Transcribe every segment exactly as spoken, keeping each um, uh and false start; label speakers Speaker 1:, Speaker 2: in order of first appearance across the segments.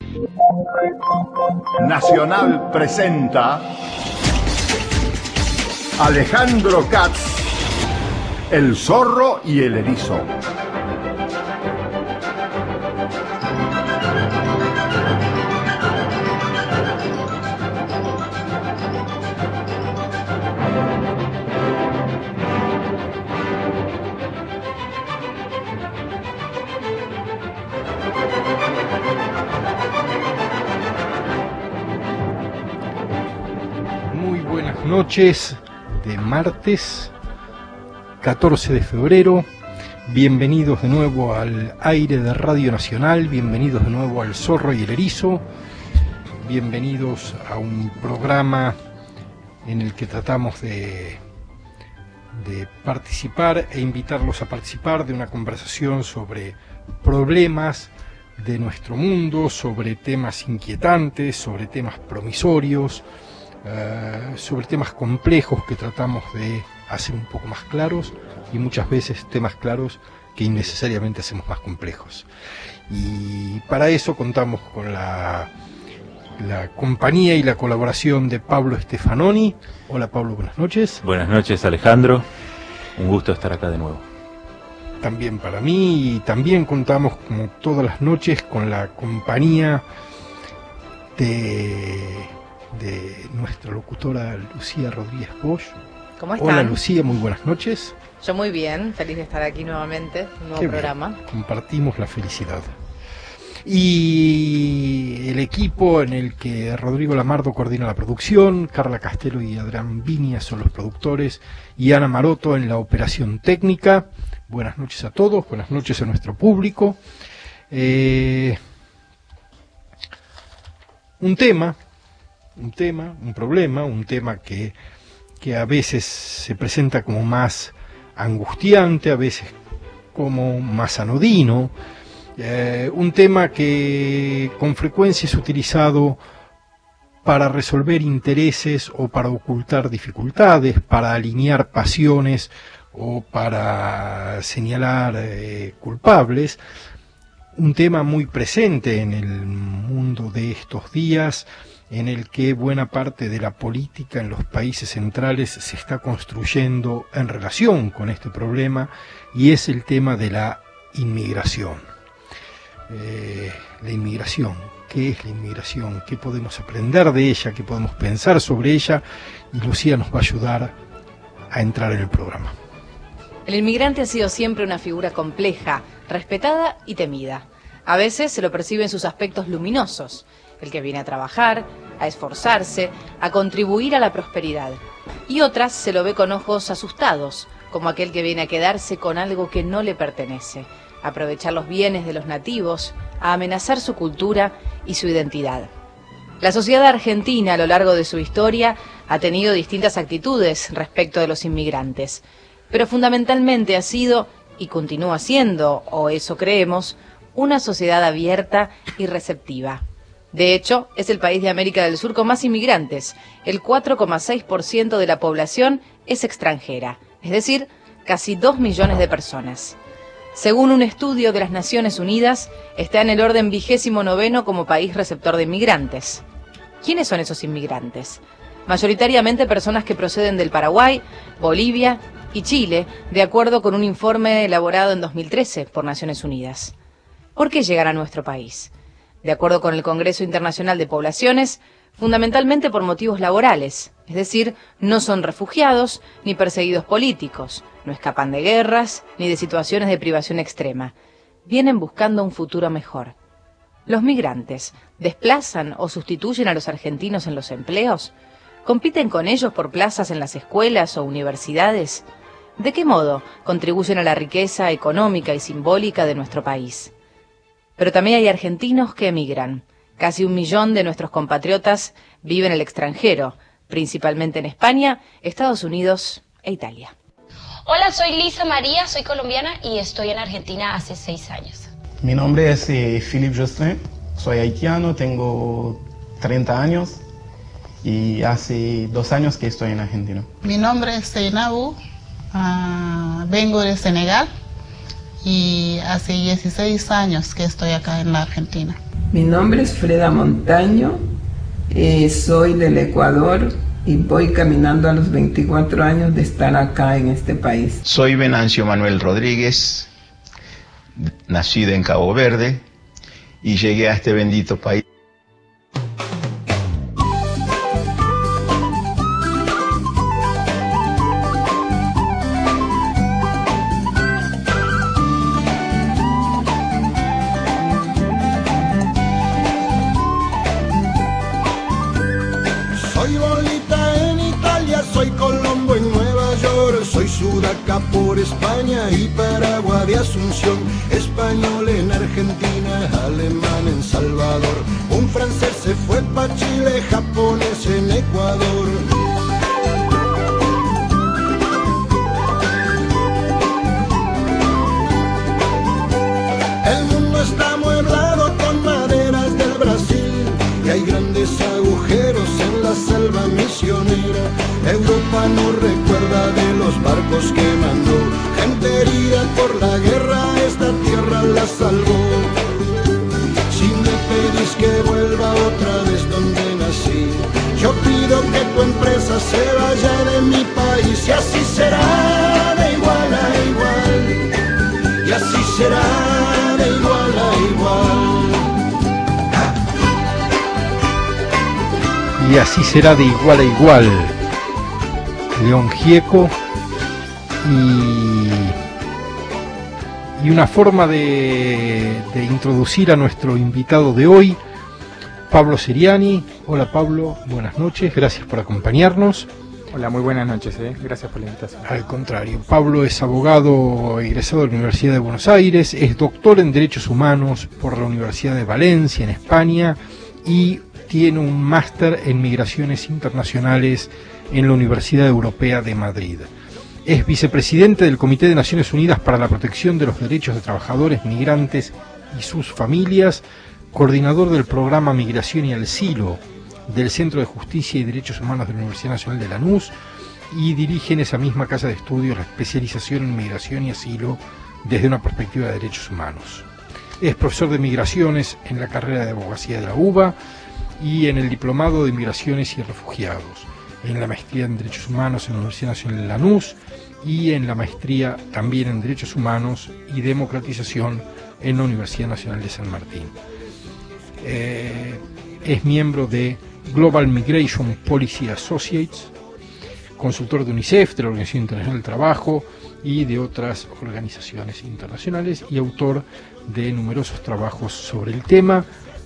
Speaker 1: Nacional presenta Alejandro Katz, El zorro y el erizo.
Speaker 2: Noches de martes catorce de febrero. Bienvenidos de nuevo al aire de Radio Nacional, bienvenidos de nuevo al Zorro y el Erizo, bienvenidos a un programa en el que tratamos de, de participar e invitarlos a participar de una conversación sobre problemas de nuestro mundo, sobre temas inquietantes, sobre temas promisorios, Uh, sobre temas complejos que tratamos de hacer un poco más claros y muchas veces temas claros que innecesariamente hacemos más complejos. Y para eso contamos con la, la compañía y la colaboración de Pablo Stefanoni. Hola Pablo, buenas noches.
Speaker 3: Buenas noches Alejandro, un gusto estar acá de nuevo.
Speaker 2: También para mí, y también contamos como todas las noches con la compañía de... de nuestra locutora Lucía Rodríguez Bosch.
Speaker 4: ¿Cómo están?
Speaker 2: Hola Lucía, muy buenas noches.
Speaker 4: Yo muy bien, feliz de estar aquí nuevamente, un nuevo
Speaker 2: Qué
Speaker 4: programa.
Speaker 2: Bien. Compartimos la felicidad. Y el equipo en el que Rodrigo Lamardo coordina la producción, Carla Castelo y Adrián Viña son los productores, y Ana Maroto en la operación técnica. Buenas noches a todos, buenas noches a nuestro público. Eh, un tema... un tema, un problema, un tema que, que a veces se presenta como más angustiante, a veces como más anodino, eh, un tema que con frecuencia es utilizado para resolver intereses o para ocultar dificultades, para alinear pasiones o para señalar eh, culpables, un tema muy presente en el mundo de estos días, en el que buena parte de la política en los países centrales se está construyendo en relación con este problema, y es el tema de la inmigración. Eh, la inmigración, ¿qué es la inmigración? ¿Qué podemos aprender de ella? ¿Qué podemos pensar sobre ella? Y Lucía nos va a ayudar a entrar en el programa.
Speaker 4: El inmigrante ha sido siempre una figura compleja, respetada y temida. A veces se lo percibe en sus aspectos luminosos, el que viene a trabajar, a esforzarse, a contribuir a la prosperidad. Y otras se lo ve con ojos asustados, como aquel que viene a quedarse con algo que no le pertenece, a aprovechar los bienes de los nativos, a amenazar su cultura y su identidad. La sociedad argentina a lo largo de su historia ha tenido distintas actitudes respecto de los inmigrantes, pero fundamentalmente ha sido, y continúa siendo, o eso creemos, una sociedad abierta y receptiva. De hecho, es el país de América del Sur con más inmigrantes. El cuatro coma seis por ciento de la población es extranjera, es decir, casi dos millones de personas. Según un estudio de las Naciones Unidas, está en el orden vigésimo noveno como país receptor de inmigrantes. ¿Quiénes son esos inmigrantes? Mayoritariamente personas que proceden del Paraguay, Bolivia y Chile, de acuerdo con un informe elaborado en dos mil trece por Naciones Unidas. ¿Por qué llegar a nuestro país? De acuerdo con el Congreso Internacional de Poblaciones, fundamentalmente por motivos laborales, es decir, no son refugiados ni perseguidos políticos, no escapan de guerras ni de situaciones de privación extrema. Vienen buscando un futuro mejor. ¿Los migrantes desplazan o sustituyen a los argentinos en los empleos? ¿Compiten con ellos por plazas en las escuelas o universidades? ¿De qué modo contribuyen a la riqueza económica y simbólica de nuestro país? Pero también hay argentinos que emigran. Casi un millón de nuestros compatriotas viven en el extranjero, principalmente en España, Estados Unidos e Italia.
Speaker 5: Hola, soy Lisa María, soy colombiana y estoy en Argentina hace seis años.
Speaker 6: Mi nombre es eh, Philippe Justin, soy haitiano, tengo treinta años y hace dos años que estoy en Argentina.
Speaker 7: Mi nombre es Seinabu, uh, vengo de Senegal y hace dieciséis años que estoy acá en la Argentina.
Speaker 8: Mi nombre es Freda Montaño, eh, soy del Ecuador y voy caminando a los veinticuatro años de estar acá en este país.
Speaker 9: Soy Venancio Manuel Rodríguez, nacido en Cabo Verde y llegué a este bendito país.
Speaker 10: Soy Bolita en Italia, soy Colombo en Nueva York, soy Sudaca por España y Paraguay de Asunción, español en Argentina, alemán en Salvador, un francés se fue pa' Chile, japonés en Ecuador. El mundo está amueblado con maderas del Brasil y hay grandes agujeros en la selva misionera. Europa no recuerda de los barcos que mandó, gente herida por la guerra, esta tierra la salvó. Si me pedís que vuelva otra vez donde nací, yo pido que tu empresa se vaya de mi país, y así será de igual a igual, y así será de igual a igual.
Speaker 2: Y así será de igual a igual. León Gieco. Y, y una forma de, de introducir a nuestro invitado de hoy, Pablo Seriani. Hola Pablo, buenas noches, gracias por acompañarnos.
Speaker 11: Hola, muy buenas noches, ¿eh? Gracias por la invitación.
Speaker 2: Al contrario, Pablo es abogado egresado de la Universidad de Buenos Aires, es doctor en Derechos Humanos por la Universidad de Valencia, en España, y tiene un máster en Migraciones Internacionales en la Universidad Europea de Madrid. Es vicepresidente del Comité de Naciones Unidas para la Protección de los Derechos de Trabajadores Migrantes y sus Familias, coordinador del programa Migración y Asilo del Centro de Justicia y Derechos Humanos de la Universidad Nacional de Lanús, y dirige en esa misma casa de estudios la especialización en Migración y Asilo desde una perspectiva de derechos humanos. Es profesor de Migraciones en la carrera de Abogacía de la UBA y en el Diplomado de Migraciones y Refugiados, en la maestría en Derechos Humanos en la Universidad Nacional de Lanús y en la maestría también en Derechos Humanos y Democratización en la Universidad Nacional de San Martín. Eh, es miembro de Global Migration Policy Associates, consultor de UNICEF, de la Organización Internacional del Trabajo y de otras organizaciones internacionales, y autor de numerosos trabajos sobre el tema.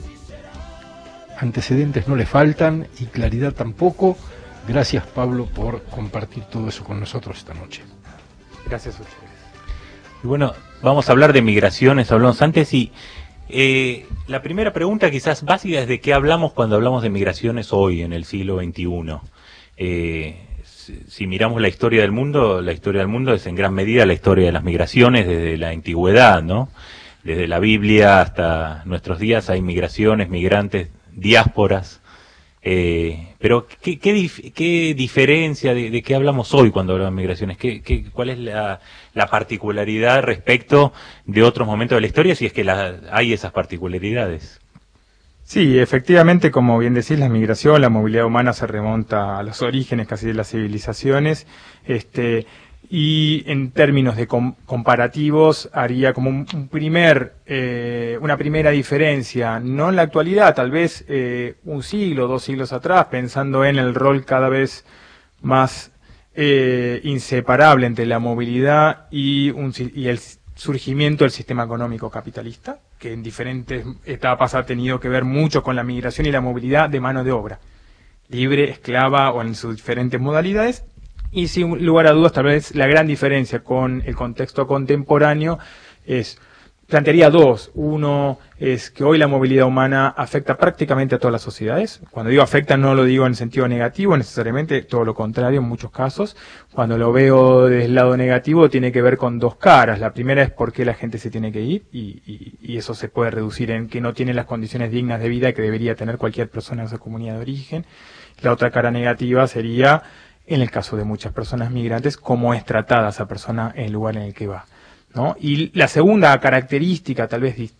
Speaker 2: Antecedentes no le faltan y claridad tampoco. Gracias, Pablo, por compartir todo eso con nosotros esta noche.
Speaker 11: Gracias a ustedes.
Speaker 3: Y bueno, vamos a hablar de migraciones, hablamos antes, y eh, la primera pregunta quizás básica es de qué hablamos cuando hablamos de migraciones hoy, en el siglo veintiuno. Eh, si, si miramos la historia del mundo, la historia del mundo es en gran medida la historia de las migraciones desde la antigüedad, ¿no? Desde la Biblia hasta nuestros días hay migraciones, migrantes, diásporas. Eh, pero ¿qué, qué, dif qué diferencia de, de qué hablamos hoy cuando hablamos de migraciones? ¿Qué, qué, ¿Cuál es la, la particularidad respecto de otros momentos de la historia, si es que la, hay esas particularidades?
Speaker 11: Sí, efectivamente, como bien decís, la migración, la movilidad humana se remonta a los orígenes casi de las civilizaciones, este, y en términos de com comparativos haría como un, un primer, eh, una primera diferencia, no en la actualidad, tal vez eh, un siglo, dos siglos atrás, pensando en el rol cada vez más eh, inseparable entre la movilidad y, un, y el surgimiento del sistema económico capitalista, que en diferentes etapas ha tenido que ver mucho con la migración y la movilidad de mano de obra, libre, esclava o en sus diferentes modalidades. Y sin lugar a dudas, tal vez la gran diferencia con el contexto contemporáneo es, plantearía dos. Uno es que hoy la movilidad humana afecta prácticamente a todas las sociedades. Cuando digo afecta no lo digo en sentido negativo necesariamente, todo lo contrario en muchos casos. Cuando lo veo del lado negativo tiene que ver con dos caras. La primera es por qué la gente se tiene que ir y, y, y eso se puede reducir en que no tiene las condiciones dignas de vida que debería tener cualquier persona en su comunidad de origen. La otra cara negativa sería, en el caso de muchas personas migrantes, cómo es tratada esa persona en el lugar en el que va, ¿no? Y la segunda característica, tal vez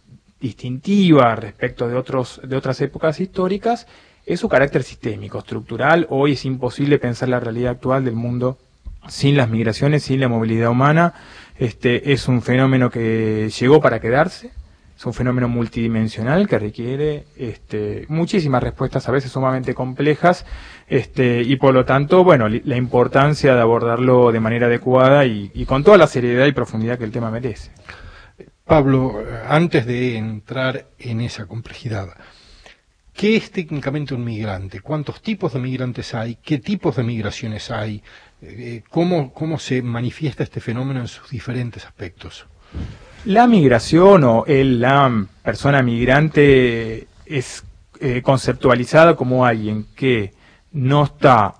Speaker 11: distintiva respecto de otros de otras épocas históricas es su carácter sistémico, estructural. Hoy es imposible pensar la realidad actual del mundo sin las migraciones, sin la movilidad humana. Este es un fenómeno que llegó para quedarse, es un fenómeno multidimensional que requiere este, muchísimas respuestas, a veces sumamente complejas, este, y por lo tanto, bueno, la importancia de abordarlo de manera adecuada y, y con toda la seriedad y profundidad que el tema merece.
Speaker 2: Pablo, antes de entrar en esa complejidad, ¿qué es técnicamente un migrante? ¿Cuántos tipos de migrantes hay? ¿Qué tipos de migraciones hay? ¿Cómo, cómo se manifiesta este fenómeno en sus diferentes aspectos?
Speaker 11: La migración o el, la persona migrante es eh, conceptualizada como alguien que no está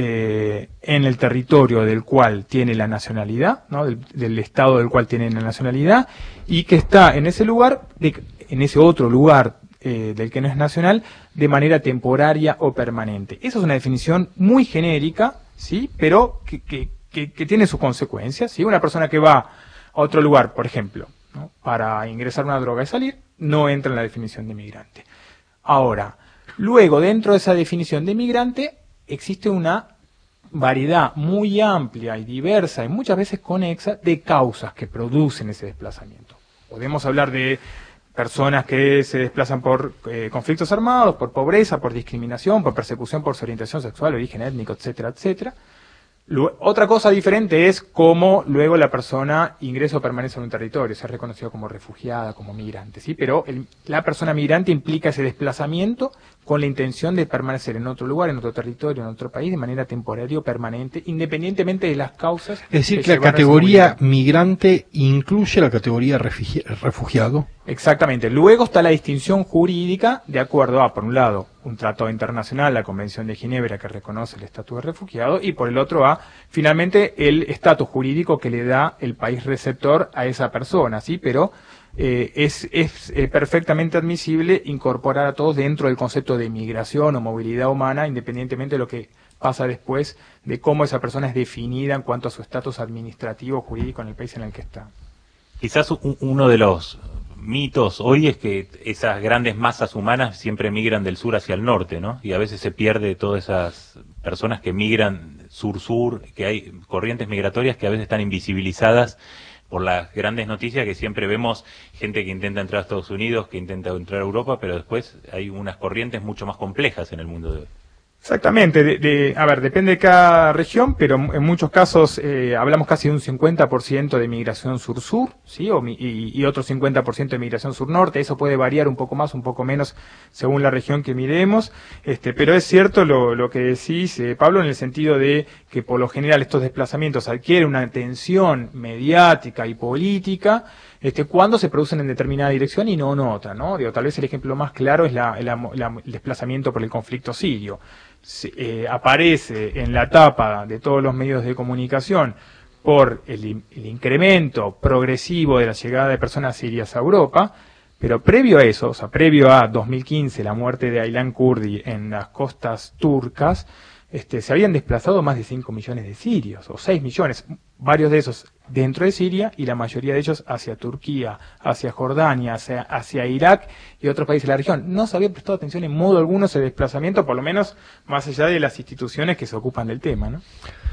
Speaker 11: eh, en el territorio del cual tiene la nacionalidad, ¿no? del, del estado del cual tiene la nacionalidad, y que está en ese lugar, de, en ese otro lugar eh, del que no es nacional, de manera temporaria o permanente. Esa es una definición muy genérica, ¿sí? Pero que, que, que, que tiene sus consecuencias, ¿sí? Una persona que va a otro lugar, por ejemplo, ¿no? para ingresar una droga y salir, no entra en la definición de migrante. Ahora, luego, dentro de esa definición de migrante, existe una variedad muy amplia y diversa y muchas veces conexa de causas que producen ese desplazamiento. Podemos hablar de personas que se desplazan por eh, conflictos armados, por pobreza, por discriminación, por persecución por su orientación sexual, origen étnico, etcétera, etcétera. Luego, otra cosa diferente es cómo luego la persona ingresa o permanece en un territorio, se ha reconocido como refugiada, como migrante, ¿sí? Pero el, la persona migrante implica ese desplazamiento con la intención de permanecer en otro lugar, en otro territorio, en otro país, de manera temporaria o permanente, independientemente de las causas.
Speaker 2: Es decir, que la categoría migrante incluye la categoría refugi refugiado.
Speaker 11: Exactamente. Luego está la distinción jurídica de acuerdo a, por un lado, un tratado internacional, la Convención de Ginebra, que reconoce el estatus de refugiado, y por el otro a, finalmente, el estatus jurídico que le da el país receptor a esa persona, ¿sí? Pero eh, es, es eh, perfectamente admisible incorporar a todos dentro del concepto de migración o movilidad humana, independientemente de lo que pasa después de cómo esa persona es definida en cuanto a su estatus administrativo o jurídico en el país en el que está.
Speaker 3: Quizás un, uno de los mitos hoy es que esas grandes masas humanas siempre migran del sur hacia el norte, ¿no? Y a veces se pierde todas esas personas que migran sur-sur, que hay corrientes migratorias que a veces están invisibilizadas por las grandes noticias, que siempre vemos gente que intenta entrar a Estados Unidos, que intenta entrar a Europa, pero después hay unas corrientes mucho más complejas en el mundo de hoy.
Speaker 11: Exactamente, de, de, a ver, depende de cada región, pero en muchos casos eh, hablamos casi de un cincuenta por ciento de migración sur-sur, ¿sí? O, y, y otro cincuenta por ciento de migración sur-norte. Eso puede variar un poco más, un poco menos, según la región que miremos, este, pero es cierto lo, lo que decís, eh, Pablo, en el sentido de que por lo general estos desplazamientos adquieren una atención mediática y política, este, cuando se producen en determinada dirección y no en otra, ¿no? Digo, tal vez el ejemplo más claro es la, la, la, el desplazamiento por el conflicto sirio. Se, eh, aparece en la tapa de todos los medios de comunicación por el, el incremento progresivo de la llegada de personas sirias a Europa, pero previo a eso, o sea, previo a dos mil quince, la muerte de Aylan Kurdi en las costas turcas, este, se habían desplazado más de cinco millones de sirios, o seis millones, varios de esos dentro de Siria y la mayoría de ellos hacia Turquía, hacia Jordania, hacia, hacia Irak y otros países de la región. No se había prestado atención en modo alguno a ese desplazamiento, por lo menos más allá de las instituciones que se ocupan del tema, ¿no?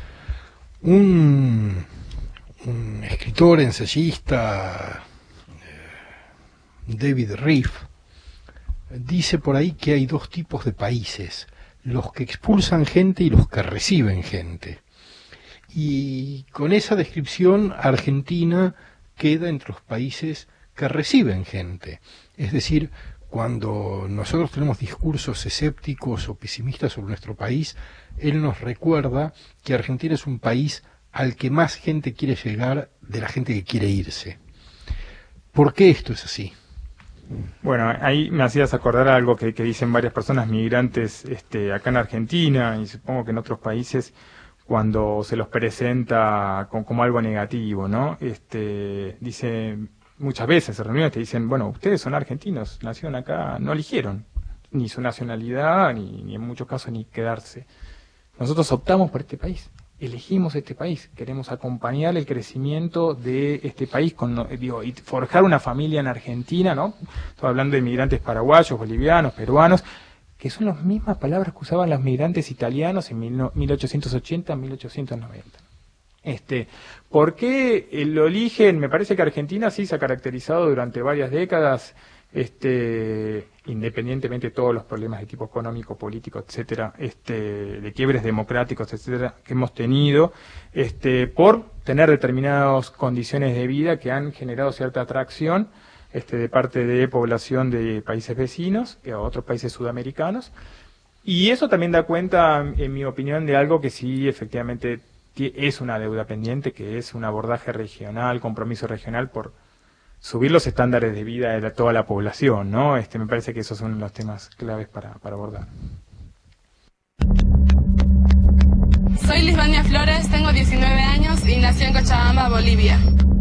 Speaker 2: Un, un escritor, ensayista, David Rieff, dice por ahí que hay dos tipos de países: los que expulsan gente y los que reciben gente. Y con esa descripción, Argentina queda entre los países que reciben gente. Es decir, cuando nosotros tenemos discursos escépticos o pesimistas sobre nuestro país, él nos recuerda que Argentina es un país al que más gente quiere llegar de la gente que quiere irse. ¿Por qué esto es así?
Speaker 11: Bueno, ahí me hacías acordar algo que, que dicen varias personas migrantes este, acá en Argentina y supongo que en otros países, cuando se los presenta con, como algo negativo, ¿no? Este, dice, muchas veces en reuniones te dicen, bueno, ustedes son argentinos, nacieron acá, no eligieron ni su nacionalidad, ni, ni en muchos casos ni quedarse. Nosotros optamos por este país. elegimos este país, queremos acompañar el crecimiento de este país, con, digo, y forjar una familia en Argentina, ¿no? Estoy hablando de inmigrantes paraguayos, bolivianos, peruanos, que son las mismas palabras que usaban los migrantes italianos en mil ochocientos ochenta, mil ochocientos noventa. Este, ¿por qué lo eligen? Me parece que Argentina sí se ha caracterizado durante varias décadas, este, independientemente de todos los problemas de tipo económico, político, etcétera, este, de quiebres democráticos, etcétera, que hemos tenido, este, por tener determinadas condiciones de vida que han generado cierta atracción, este, de parte de población de países vecinos, que a otros países sudamericanos, y eso también da cuenta, en mi opinión, de algo que sí efectivamente es una deuda pendiente, que es un abordaje regional, compromiso regional por subir los estándares de vida de toda la población, ¿no? Este, me parece que esos son los temas claves para, para abordar.
Speaker 12: Soy Lisbania Flores, tengo diecinueve años y nací en Cochabamba, Bolivia.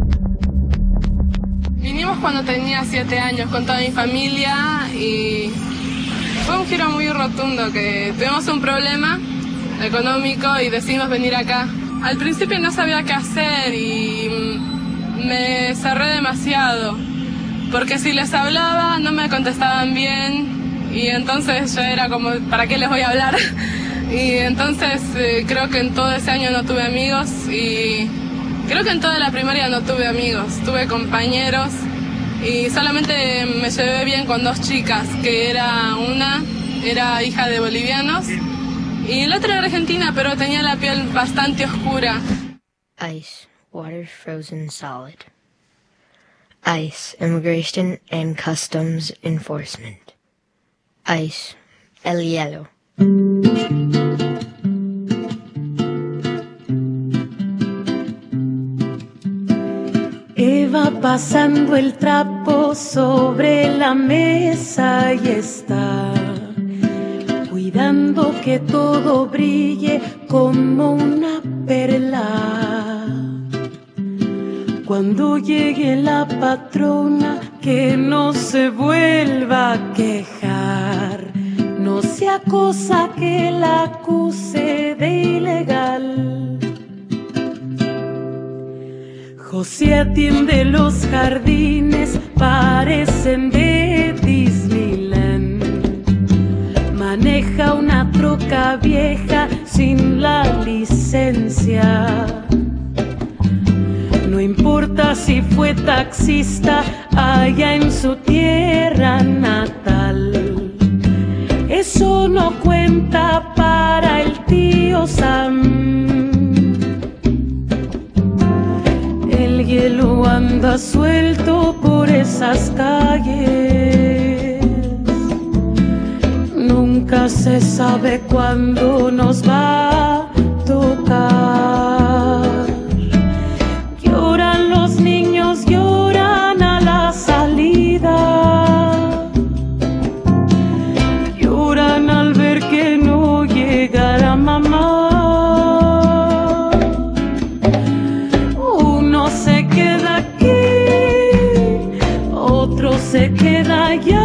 Speaker 12: Vinimos cuando tenía siete años con toda mi familia y fue un giro muy rotundo, que tuvimos un problema económico y decidimos venir acá. Al principio no sabía qué hacer y me cerré demasiado, porque si les hablaba no me contestaban bien y entonces yo era como, ¿para qué les voy a hablar? Y entonces eh, creo que en todo ese año no tuve amigos y creo que en toda la primaria no tuve amigos, tuve compañeros y solamente me llevé bien con dos chicas, que era una, era hija de bolivianos y la otra era argentina, pero tenía la piel bastante oscura.
Speaker 13: Ice, water frozen solid. Ice, immigration and customs enforcement. Ice, el hielo.
Speaker 14: Eva pasando el trapo sobre la mesa y está cuidando que todo brille como una perla. Cuando llegue la patrona, que no se vuelva a quejar, no sea cosa que la acuse de ilegal. José atiende los jardines, parecen de Disneyland. Maneja una troca vieja sin la licencia. No importa si fue taxista allá en su tierra natal. Eso no cuenta para el tío Sam. El hielo anda suelto por esas calles. Nunca se sabe cuándo nos va a tocar. Lloran los niños, lloran a la salida. Lloran al ver que no llegará mamá. Uno se queda aquí, otro se queda allá.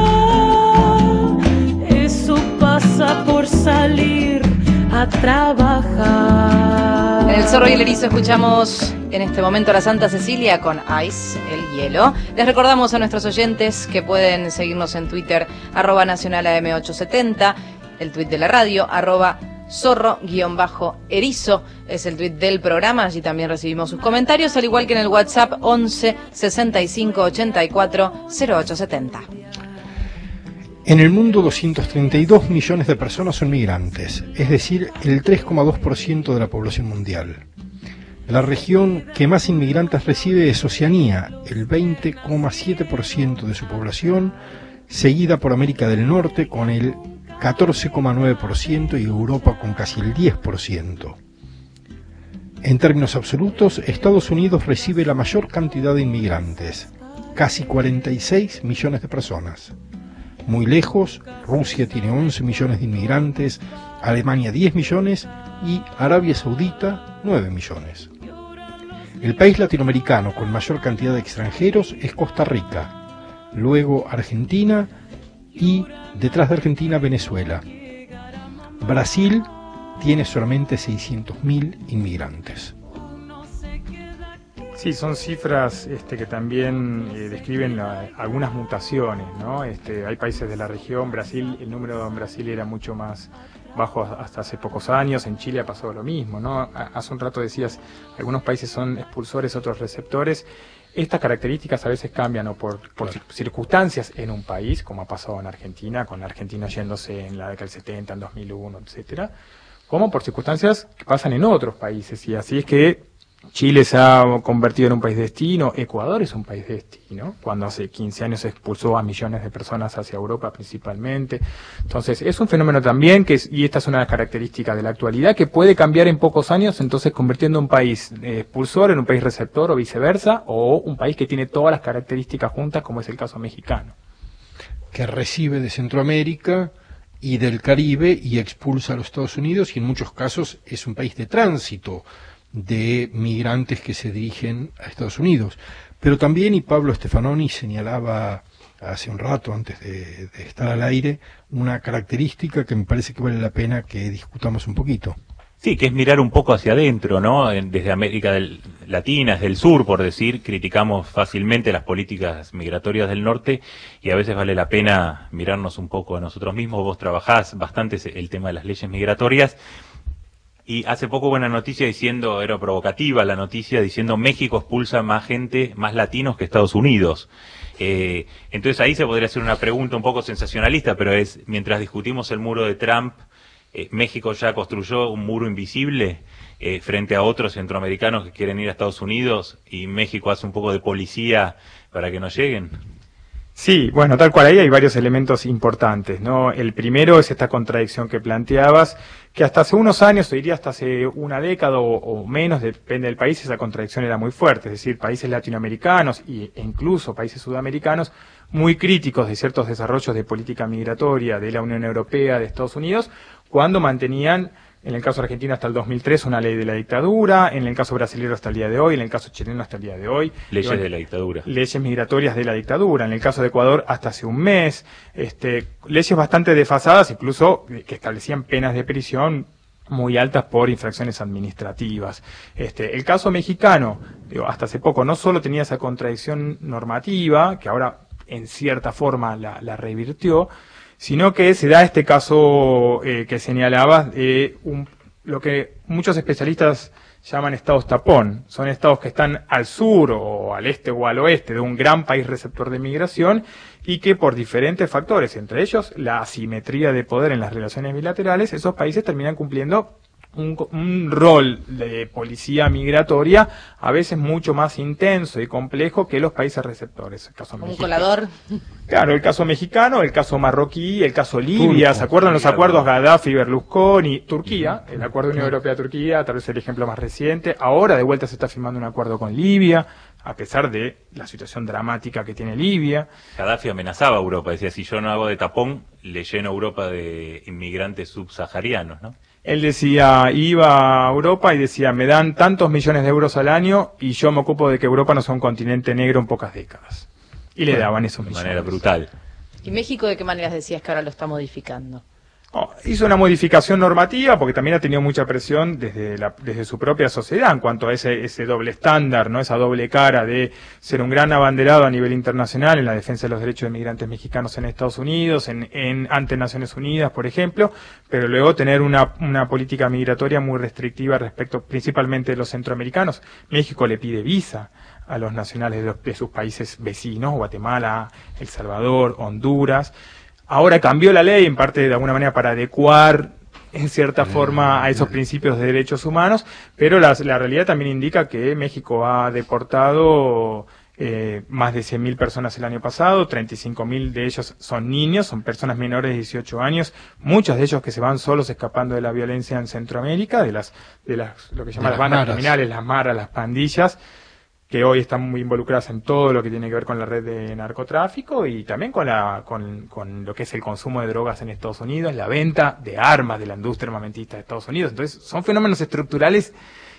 Speaker 14: Eso pasa por salir a trabajar.
Speaker 4: En El Zorro y el Erizo escuchamos en este momento a la Santa Cecilia con Ice, el hielo. Les recordamos a nuestros oyentes que pueden seguirnos en Twitter, arroba nacional A M ochocientos setenta, el tuit de la radio, arroba zorro-erizo, es el tuit del programa. Allí también recibimos sus comentarios, al igual que en el WhatsApp once sesenta y cinco ochenta y cuatro cero ocho setenta.
Speaker 2: En el mundo, doscientos treinta y dos millones de personas son migrantes, es decir, el tres coma dos por ciento de la población mundial. La región que más inmigrantes recibe es Oceanía, el veinte coma siete por ciento de su población, seguida por América del Norte con el catorce coma nueve por ciento y Europa con casi el diez por ciento. En términos absolutos, Estados Unidos recibe la mayor cantidad de inmigrantes, casi cuarenta y seis millones de personas. Muy lejos, Rusia tiene once millones de inmigrantes, Alemania diez millones y Arabia Saudita nueve millones. El país latinoamericano con mayor cantidad de extranjeros es Costa Rica, luego Argentina y, detrás de Argentina, Venezuela. Brasil tiene solamente seiscientos mil inmigrantes.
Speaker 11: Sí, son cifras este, que también eh, describen la, algunas mutaciones, ¿no? Este, hay países de la región, Brasil, el número en Brasil era mucho más bajo hasta hace pocos años, en Chile ha pasado lo mismo, ¿no? Hace un rato decías, algunos países son expulsores, otros receptores. Estas características a veces cambian o por, por claro. circunstancias en un país, como ha pasado en Argentina, con Argentina yéndose en la década del setenta, en dos mil uno, etcétera, como por circunstancias que pasan en otros países, y así es que Chile se ha convertido en un país destino, Ecuador es un país destino, cuando hace quince años se expulsó a millones de personas hacia Europa principalmente. Entonces es un fenómeno también, que es, y esta es una característica de la actualidad, que puede cambiar en pocos años, entonces convirtiendo un país eh, expulsor en un país receptor o viceversa, o un país que tiene todas las características juntas, como es el caso mexicano.
Speaker 2: Que recibe de Centroamérica y del Caribe y expulsa a los Estados Unidos, y en muchos casos es un país de tránsito de migrantes que se dirigen a Estados Unidos. Pero también, y Pablo Stefanoni señalaba hace un rato antes de, de estar al aire, una característica que me parece que vale la pena que discutamos un poquito.
Speaker 3: Sí, que es mirar un poco hacia adentro, ¿no? Desde América del, Latina, desde el sur, por decir, criticamos fácilmente las políticas migratorias del norte, y a veces vale la pena mirarnos un poco a nosotros mismos. Vos trabajás bastante el tema de las leyes migratorias, y hace poco buena noticia diciendo, era provocativa la noticia, diciendo México expulsa más gente, más latinos que Estados Unidos. Eh, entonces ahí se podría hacer una pregunta un poco sensacionalista, pero es, mientras discutimos el muro de Trump, eh, México ya construyó un muro invisible eh, frente a otros centroamericanos que quieren ir a Estados Unidos, y México hace un poco de policía para que no lleguen.
Speaker 11: Sí, bueno, tal cual, ahí hay varios elementos importantes, ¿no? El primero es esta contradicción que planteabas, que hasta hace unos años, o diría hasta hace una década o, o menos, depende del país, esa contradicción era muy fuerte, es decir, países latinoamericanos y, e incluso países sudamericanos muy críticos de ciertos desarrollos de política migratoria de la Unión Europea, de Estados Unidos, cuando mantenían, en el caso argentino hasta el dos mil tres, una ley de la dictadura, en el caso brasileño hasta el día de hoy, en el caso chileno hasta el día de hoy.
Speaker 3: Leyes
Speaker 11: bueno,
Speaker 3: de la dictadura.
Speaker 11: Leyes migratorias de la dictadura, en el caso de Ecuador hasta hace un mes, este, leyes bastante desfasadas, incluso que establecían penas de prisión muy altas por infracciones administrativas. Este, el caso mexicano, digo, hasta hace poco no solo tenía esa contradicción normativa, que ahora en cierta forma la, la revirtió, sino que se da este caso eh, que señalabas de un, lo que muchos especialistas llaman estados tapón. Son estados que están al sur o al este o al oeste de un gran país receptor de migración, y que por diferentes factores, entre ellos la asimetría de poder en las relaciones bilaterales, esos países terminan cumpliendo Un, un rol de policía migratoria a veces mucho más intenso y complejo que los países receptores. El caso
Speaker 4: un
Speaker 11: mexicano.
Speaker 4: colador.
Speaker 11: Claro, el caso mexicano, el caso marroquí, el caso Libia. ¿Se acuerdan los acuerdos Gaddafi, Berlusconi, Turquía? El acuerdo Unión Europea-Turquía, tal vez el ejemplo más reciente. Ahora de vuelta se está firmando un acuerdo con Libia, a pesar de la situación dramática que tiene Libia.
Speaker 3: Gaddafi amenazaba a Europa, decía, si yo no hago de tapón, le lleno a Europa de inmigrantes subsaharianos, ¿no?
Speaker 11: Él decía, iba a Europa y decía, me dan tantos millones de euros al año y yo me ocupo de que Europa no sea un continente negro en pocas décadas. Y le daban esos millones.
Speaker 3: De manera brutal.
Speaker 4: ¿Y México de qué maneras decías que ahora lo está modificando?
Speaker 11: Oh, hizo una modificación normativa porque también ha tenido mucha presión desde, la, desde su propia sociedad en cuanto a ese, ese doble estándar, ¿no? Esa doble cara de ser un gran abanderado a nivel internacional en la defensa de los derechos de migrantes mexicanos en Estados Unidos, en, en ante Naciones Unidas, por ejemplo, pero luego tener una, una política migratoria muy restrictiva respecto principalmente de los centroamericanos. México le pide visa a los nacionales de, los, de sus países vecinos, Guatemala, El Salvador, Honduras. Ahora cambió la ley, en parte de alguna manera para adecuar en cierta forma a esos principios de derechos humanos, pero la, la realidad también indica que México ha deportado eh, más de cien mil personas el año pasado, treinta y cinco mil de ellos son niños, son personas menores de dieciocho años, muchos de ellos que se van solos escapando de la violencia en Centroamérica, de las, de las lo que llaman las bandas criminales, las maras, las pandillas, que hoy están muy involucradas en todo lo que tiene que ver con la red de narcotráfico y también con la con, con lo que es el consumo de drogas en Estados Unidos, la venta de armas de la industria armamentista de Estados Unidos. Entonces son fenómenos estructurales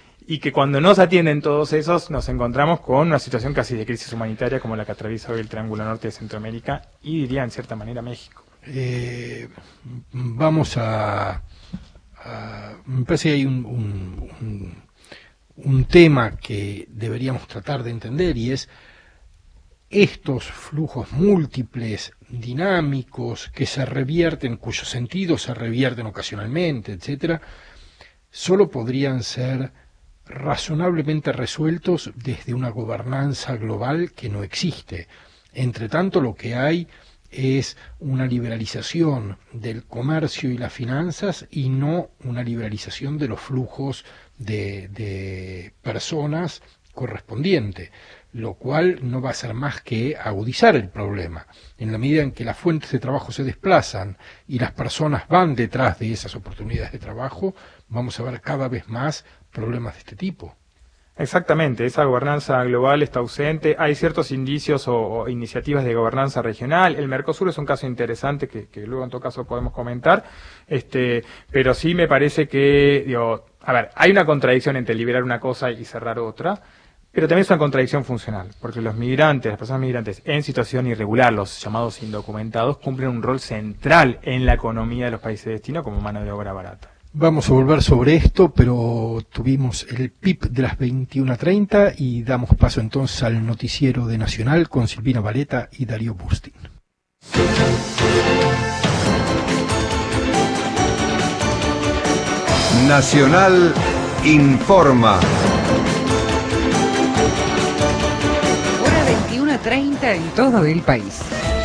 Speaker 11: y que cuando no se atienden todos esos nos encontramos con una situación casi de crisis humanitaria como la que atraviesa hoy el Triángulo Norte de Centroamérica y diría en cierta manera México.
Speaker 2: Eh, vamos a, uh, me parece que hay un, un, un, un tema que deberíamos tratar de entender, y es estos flujos múltiples, dinámicos, que se revierten, cuyos sentidos se revierten ocasionalmente, etcétera, solo podrían ser razonablemente resueltos desde una gobernanza global que no existe. Entre tanto, lo que hay es una liberalización del comercio y las finanzas y no una liberalización de los flujos de, de personas correspondiente, lo cual no va a ser más que agudizar el problema. En la medida en que las fuentes de trabajo se desplazan y las personas van detrás de esas oportunidades de trabajo, vamos a ver cada vez más problemas de este tipo.
Speaker 11: Exactamente, esa gobernanza global está ausente. Hay ciertos indicios o, o iniciativas de gobernanza regional. El Mercosur es un caso interesante que, que luego en todo caso podemos comentar, este, pero sí me parece que, digo, a ver, hay una contradicción entre liberar una cosa y cerrar otra, pero también es una contradicción funcional, porque los migrantes, las personas migrantes en situación irregular, los llamados indocumentados, cumplen un rol central en la economía de los países de destino como mano de obra barata.
Speaker 2: Vamos a volver sobre esto, pero tuvimos el P I P de las veintiuna treinta y damos paso entonces al noticiero de Nacional con Silvina Valeta y Darío Bustin.
Speaker 1: Nacional informa.
Speaker 15: Hora veintiuna treinta en todo el país.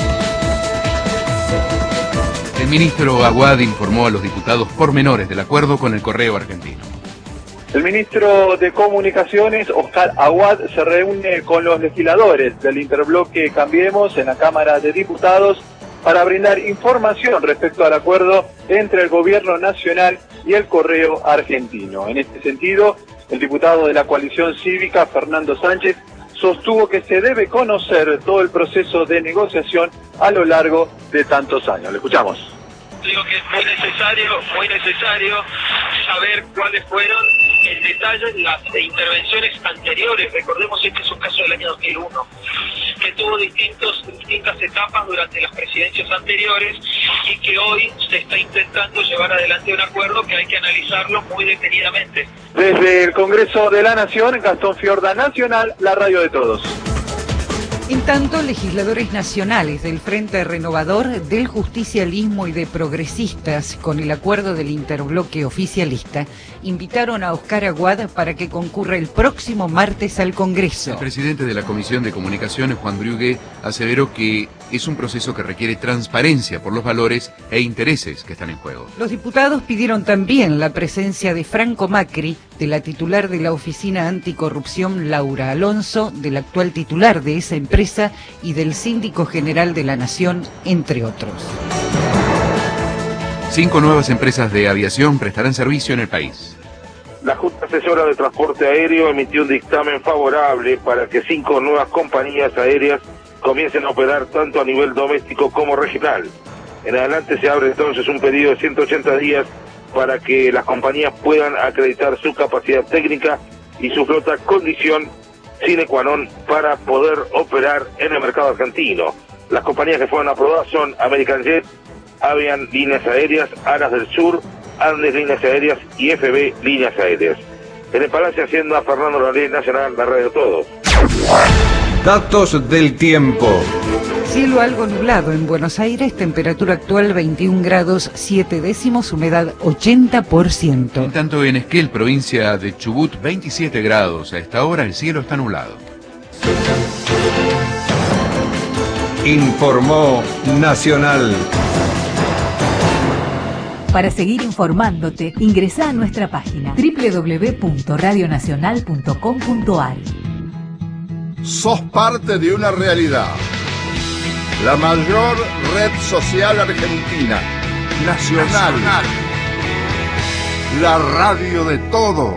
Speaker 16: El ministro Aguad informó a los diputados pormenores del acuerdo con el Correo Argentino.
Speaker 17: El ministro de Comunicaciones, Oscar Aguad, se reúne con los legisladores del interbloque Cambiemos en la Cámara de Diputados para brindar información respecto al acuerdo entre el Gobierno Nacional y el Correo Argentino. En este sentido, el diputado de la coalición cívica, Fernando Sánchez, sostuvo que se debe conocer todo el proceso de negociación a lo largo de tantos años. Lo escuchamos.
Speaker 18: Digo que es muy necesario, muy necesario saber cuáles fueron en detalle las intervenciones anteriores. Recordemos, este es un caso del año dos mil uno, que tuvo distintos, distintas etapas durante las presidencias anteriores y que hoy se está intentando llevar adelante un acuerdo que hay que analizarlo muy detenidamente.
Speaker 17: Desde el Congreso de la Nación, Gastón Fiorda, Nacional, la radio de todos.
Speaker 15: En tanto, legisladores nacionales del Frente Renovador, del Justicialismo y de Progresistas, con el acuerdo del interbloque oficialista, invitaron a Oscar Aguad para que concurra el próximo martes al Congreso.
Speaker 16: El presidente de la Comisión de Comunicaciones, Juan Briugue, aseveró que es un proceso que requiere transparencia por los valores e intereses que están en juego.
Speaker 15: Los diputados pidieron también la presencia de Franco Macri, de la titular de la Oficina Anticorrupción, Laura Alonso, del actual titular de esa empresa y del Síndico General de la Nación, entre otros.
Speaker 16: Cinco nuevas empresas de aviación prestarán servicio en el país.
Speaker 19: La Junta Asesora de Transporte Aéreo emitió un dictamen favorable para que cinco nuevas compañías aéreas comiencen a operar tanto a nivel doméstico como regional. En adelante se abre entonces un periodo de ciento ochenta días para que las compañías puedan acreditar su capacidad técnica y su flota, condición sine qua non para poder operar en el mercado argentino. Las compañías que fueron aprobadas son American Jet, Avian Líneas Aéreas, Alas del Sur, Andes Líneas Aéreas y F B Líneas Aéreas. En el Palacio de Hacienda, Fernando Loré, Nacional, la radio de todos.
Speaker 1: Datos del tiempo.
Speaker 15: Cielo algo nublado en Buenos Aires, temperatura actual veintiún grados siete décimos, humedad ochenta por ciento.
Speaker 16: En tanto en Esquel, provincia de Chubut, veintisiete grados. A esta hora el cielo está nublado.
Speaker 1: Informó Nacional.
Speaker 20: Para seguir informándote, ingresa a nuestra página doble u doble u doble u punto radio nacional punto com punto a r.
Speaker 1: Sos parte de una realidad. La mayor red social argentina, Nacional. Nacional. La radio de todos.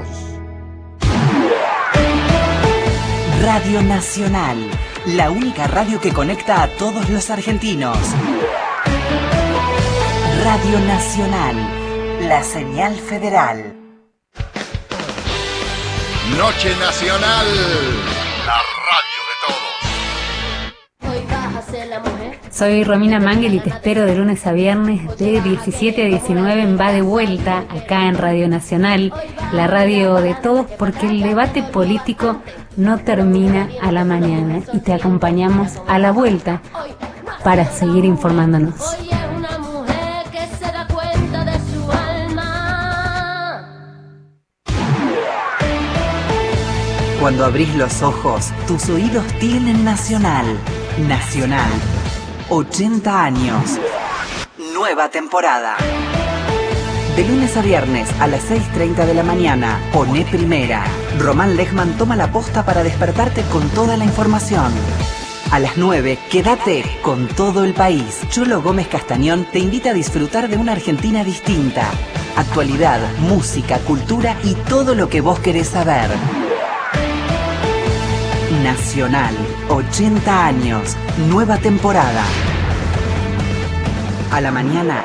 Speaker 20: Radio Nacional, la única radio que conecta a todos los argentinos. Radio Nacional, la señal federal.
Speaker 1: Noche Nacional, la radio de todos.
Speaker 21: Hoy vas a ser la mujer Soy Romina Mangel y te espero de lunes a viernes de diecisiete a diecinueve en Va de Vuelta, acá en Radio Nacional, la radio de todos, porque el debate político no termina a la mañana y te acompañamos a la vuelta para seguir informándonos.
Speaker 22: Cuando abrís los ojos, tus oídos tienen Nacional. Nacional. ochenta años. Nueva temporada. De lunes a viernes a las seis treinta de la mañana, Poné Primera. Román Lechman toma la posta para despertarte con toda la información. A las nueve, quédate con todo el país. Cholo Gómez Castañón te invita a disfrutar de una Argentina distinta. Actualidad, música, cultura y todo lo que vos querés saber. Nacional, ochenta años, nueva temporada. A la mañana,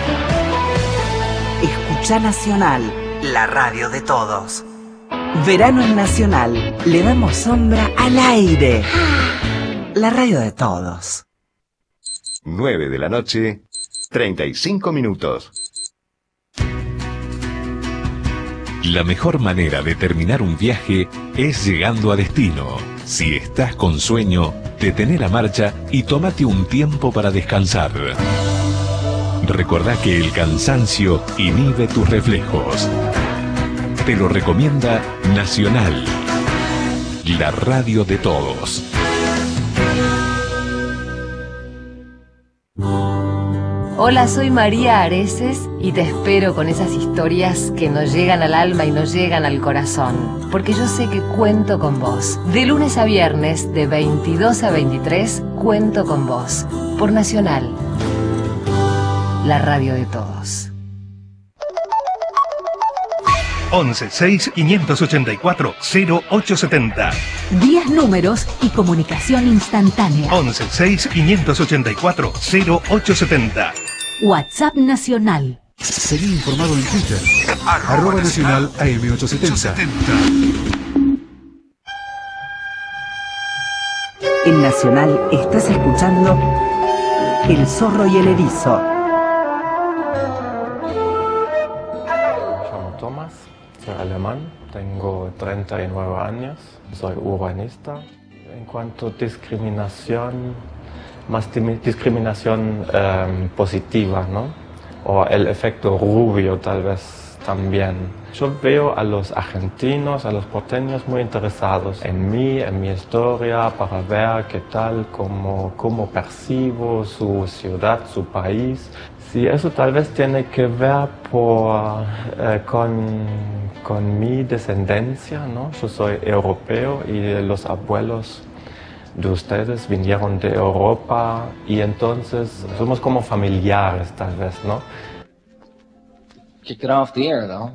Speaker 22: escucha Nacional, la radio de todos. Verano en Nacional, le damos sombra al aire. La radio de todos.
Speaker 1: nueve de la noche, treinta y cinco minutos.
Speaker 23: La mejor manera de terminar un viaje es llegando a destino. Si estás con sueño, detén la marcha y tómate un tiempo para descansar. Recordá que el cansancio inhibe tus reflejos. Te lo recomienda Nacional, la radio de todos.
Speaker 24: Hola, soy María Areces y te espero con esas historias que nos llegan al alma y nos llegan al corazón, porque yo sé que cuento con vos. De lunes a viernes, de veintidós a veintitrés, cuento con vos. Por Nacional, la radio de todos.
Speaker 25: once seis quinientos ochenta y cuatro cero ocho setenta.
Speaker 20: diez números y comunicación instantánea.
Speaker 25: once seis quinientos ochenta y cuatro cero ocho setenta.
Speaker 20: WhatsApp Nacional.
Speaker 26: Seguí informado en Twitter. Arroba Nacional A M ochocientos setenta.
Speaker 22: En Nacional estás escuchando El Zorro y el Erizo.
Speaker 27: Me llamo Tomás, soy alemán, tengo treinta y nueve años, soy urbanista. En cuanto a discriminación, más discriminación eh, positiva, ¿no? O el efecto rubio tal vez también. Yo veo a los argentinos, a los porteños muy interesados en mí, en mi historia, para ver qué tal, cómo, cómo percibo su ciudad, su país. Sí, eso tal vez tiene que ver por, eh, con, con mi descendencia, ¿no? Yo soy europeo y los abuelos de ustedes vinieron de Europa y entonces somos como familiares tal vez, ¿no?
Speaker 28: Kicked it off the air though.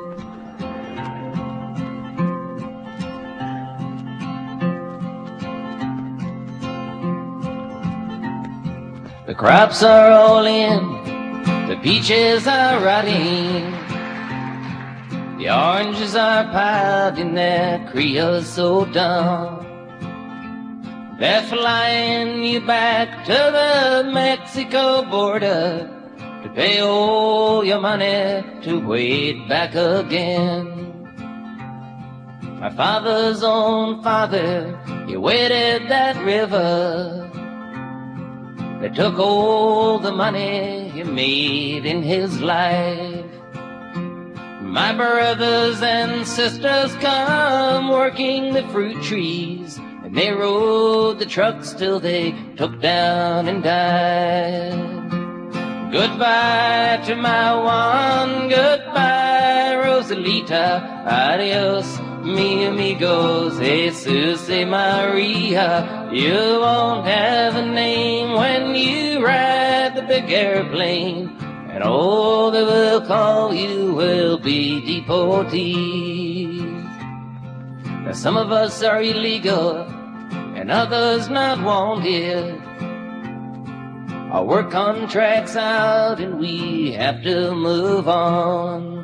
Speaker 28: The crops are all in, the peaches are rotting, the oranges are piled in their creosote dump. They're flying you back to the Mexico border to pay all your money to wait back again. My father's own father, he waded that river. They took all the money he made in his life. My brothers and sisters come working the fruit trees, and they rode the trucks till they took down and died. Goodbye to my Juan, goodbye Rosalita, adios mi amigos, Jesus y Maria. You won't have a name when you ride the big airplane, and all they will call you will be deportees. Now some of us are illegal, and others not wanted. Our work contract's out and we have to move on.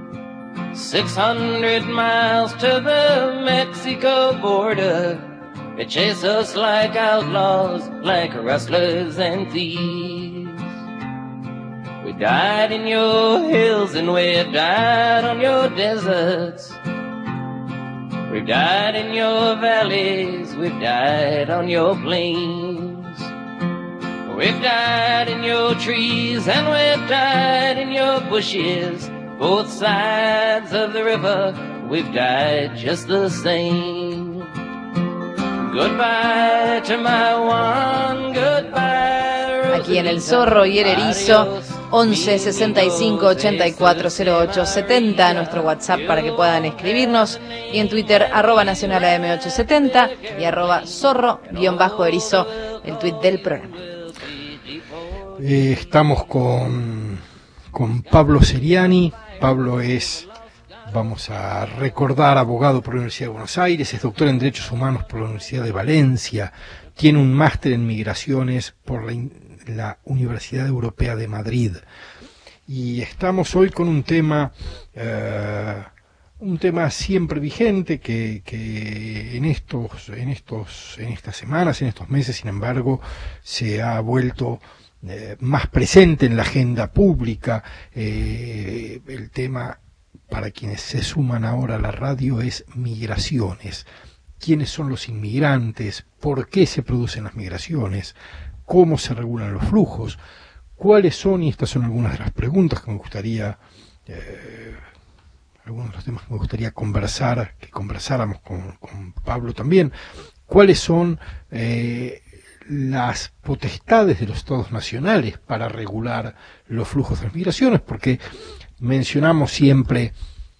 Speaker 28: Six hundred miles to the Mexico border, They chase us like outlaws, like rustlers and thieves. We died in your hills and we've died on your deserts. We've died in your valleys, we've died on your plains. We've died in your trees and we've died in your bushes. Both sides of the river, we've died just the same. Goodbye to my one, goodbye.
Speaker 4: Aquí en El Zorro y el Erizo, once sesenta y cinco ochenta y cuatro cero ocho setenta, nuestro WhatsApp para que puedan escribirnos, y en Twitter, arroba nacional A M ochocientos setenta y arroba zorro guión bajo erizo, el tuit del programa.
Speaker 2: Eh, estamos con, con Pablo Seriani. Pablo es, vamos a recordar, abogado por la Universidad de Buenos Aires, es doctor en Derechos Humanos por la Universidad de Valencia, tiene un máster en Migraciones por la, la Universidad Europea de Madrid. Y estamos hoy con un tema, eh, un tema siempre vigente que, que en estos, en estos, en estas semanas, en estos meses, sin embargo, se ha vuelto eh, más presente en la agenda pública. Eh, el tema, para quienes se suman ahora a la radio, es migraciones. ¿Quiénes son los inmigrantes? ¿Por qué se producen las migraciones? ¿Cómo se regulan los flujos? ¿Cuáles son? Y estas son algunas de las preguntas que me gustaría, eh, algunos de los temas que me gustaría conversar, que conversáramos con, con Pablo también. ¿Cuáles son eh, las potestades de los estados nacionales para regular los flujos de las migraciones? Porque mencionamos siempre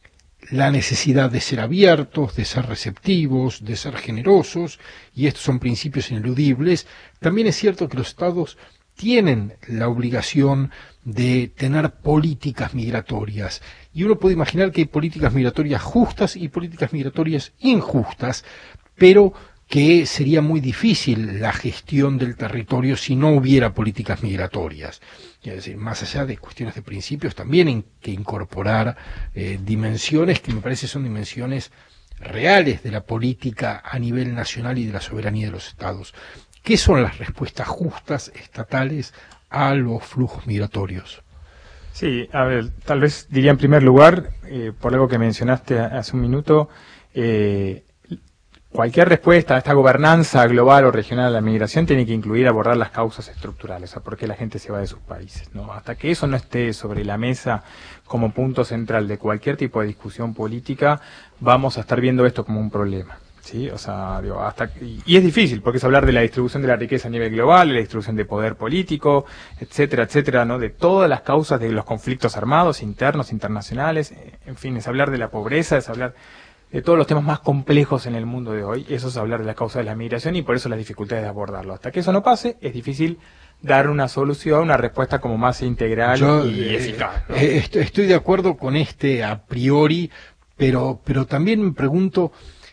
Speaker 2: la necesidad de ser abiertos, de ser receptivos, de ser generosos, y estos son principios ineludibles. También es cierto que los estados tienen la obligación de tener políticas migratorias, y uno puede imaginar que hay políticas migratorias justas y políticas migratorias injustas, pero que sería muy difícil la gestión del territorio si no hubiera políticas migratorias. Es decir, más allá de cuestiones de principios, también hay que incorporar eh, dimensiones que me parece son dimensiones reales de la política a nivel nacional y de la soberanía de los estados. ¿Qué son las respuestas justas estatales a los flujos migratorios?
Speaker 11: Sí, a ver, tal vez diría en primer lugar, eh, por algo que mencionaste hace un minuto, eh, cualquier respuesta a esta gobernanza global o regional a la migración tiene que incluir abordar las causas estructurales, o sea, por qué la gente se va de sus países, ¿no? Hasta que eso no esté sobre la mesa como punto central de cualquier tipo de discusión política, vamos a estar viendo esto como un problema, ¿sí? O sea, digo, hasta y es difícil porque es hablar de la distribución de la riqueza a nivel global, de la distribución de poder político, etcétera, etcétera, ¿no? De todas las causas de los conflictos armados, internos, internacionales, en fin, es hablar de la pobreza, es hablar de todos los temas más complejos en el mundo de hoy. Eso es hablar de la causa de la migración y por eso las dificultades de abordarlo. Hasta que eso no pase, es difícil dar una solución, una respuesta como más integral Yo, y eh, eficaz, ¿no?
Speaker 2: eh, Estoy de acuerdo con este a priori, pero, pero también me pregunto,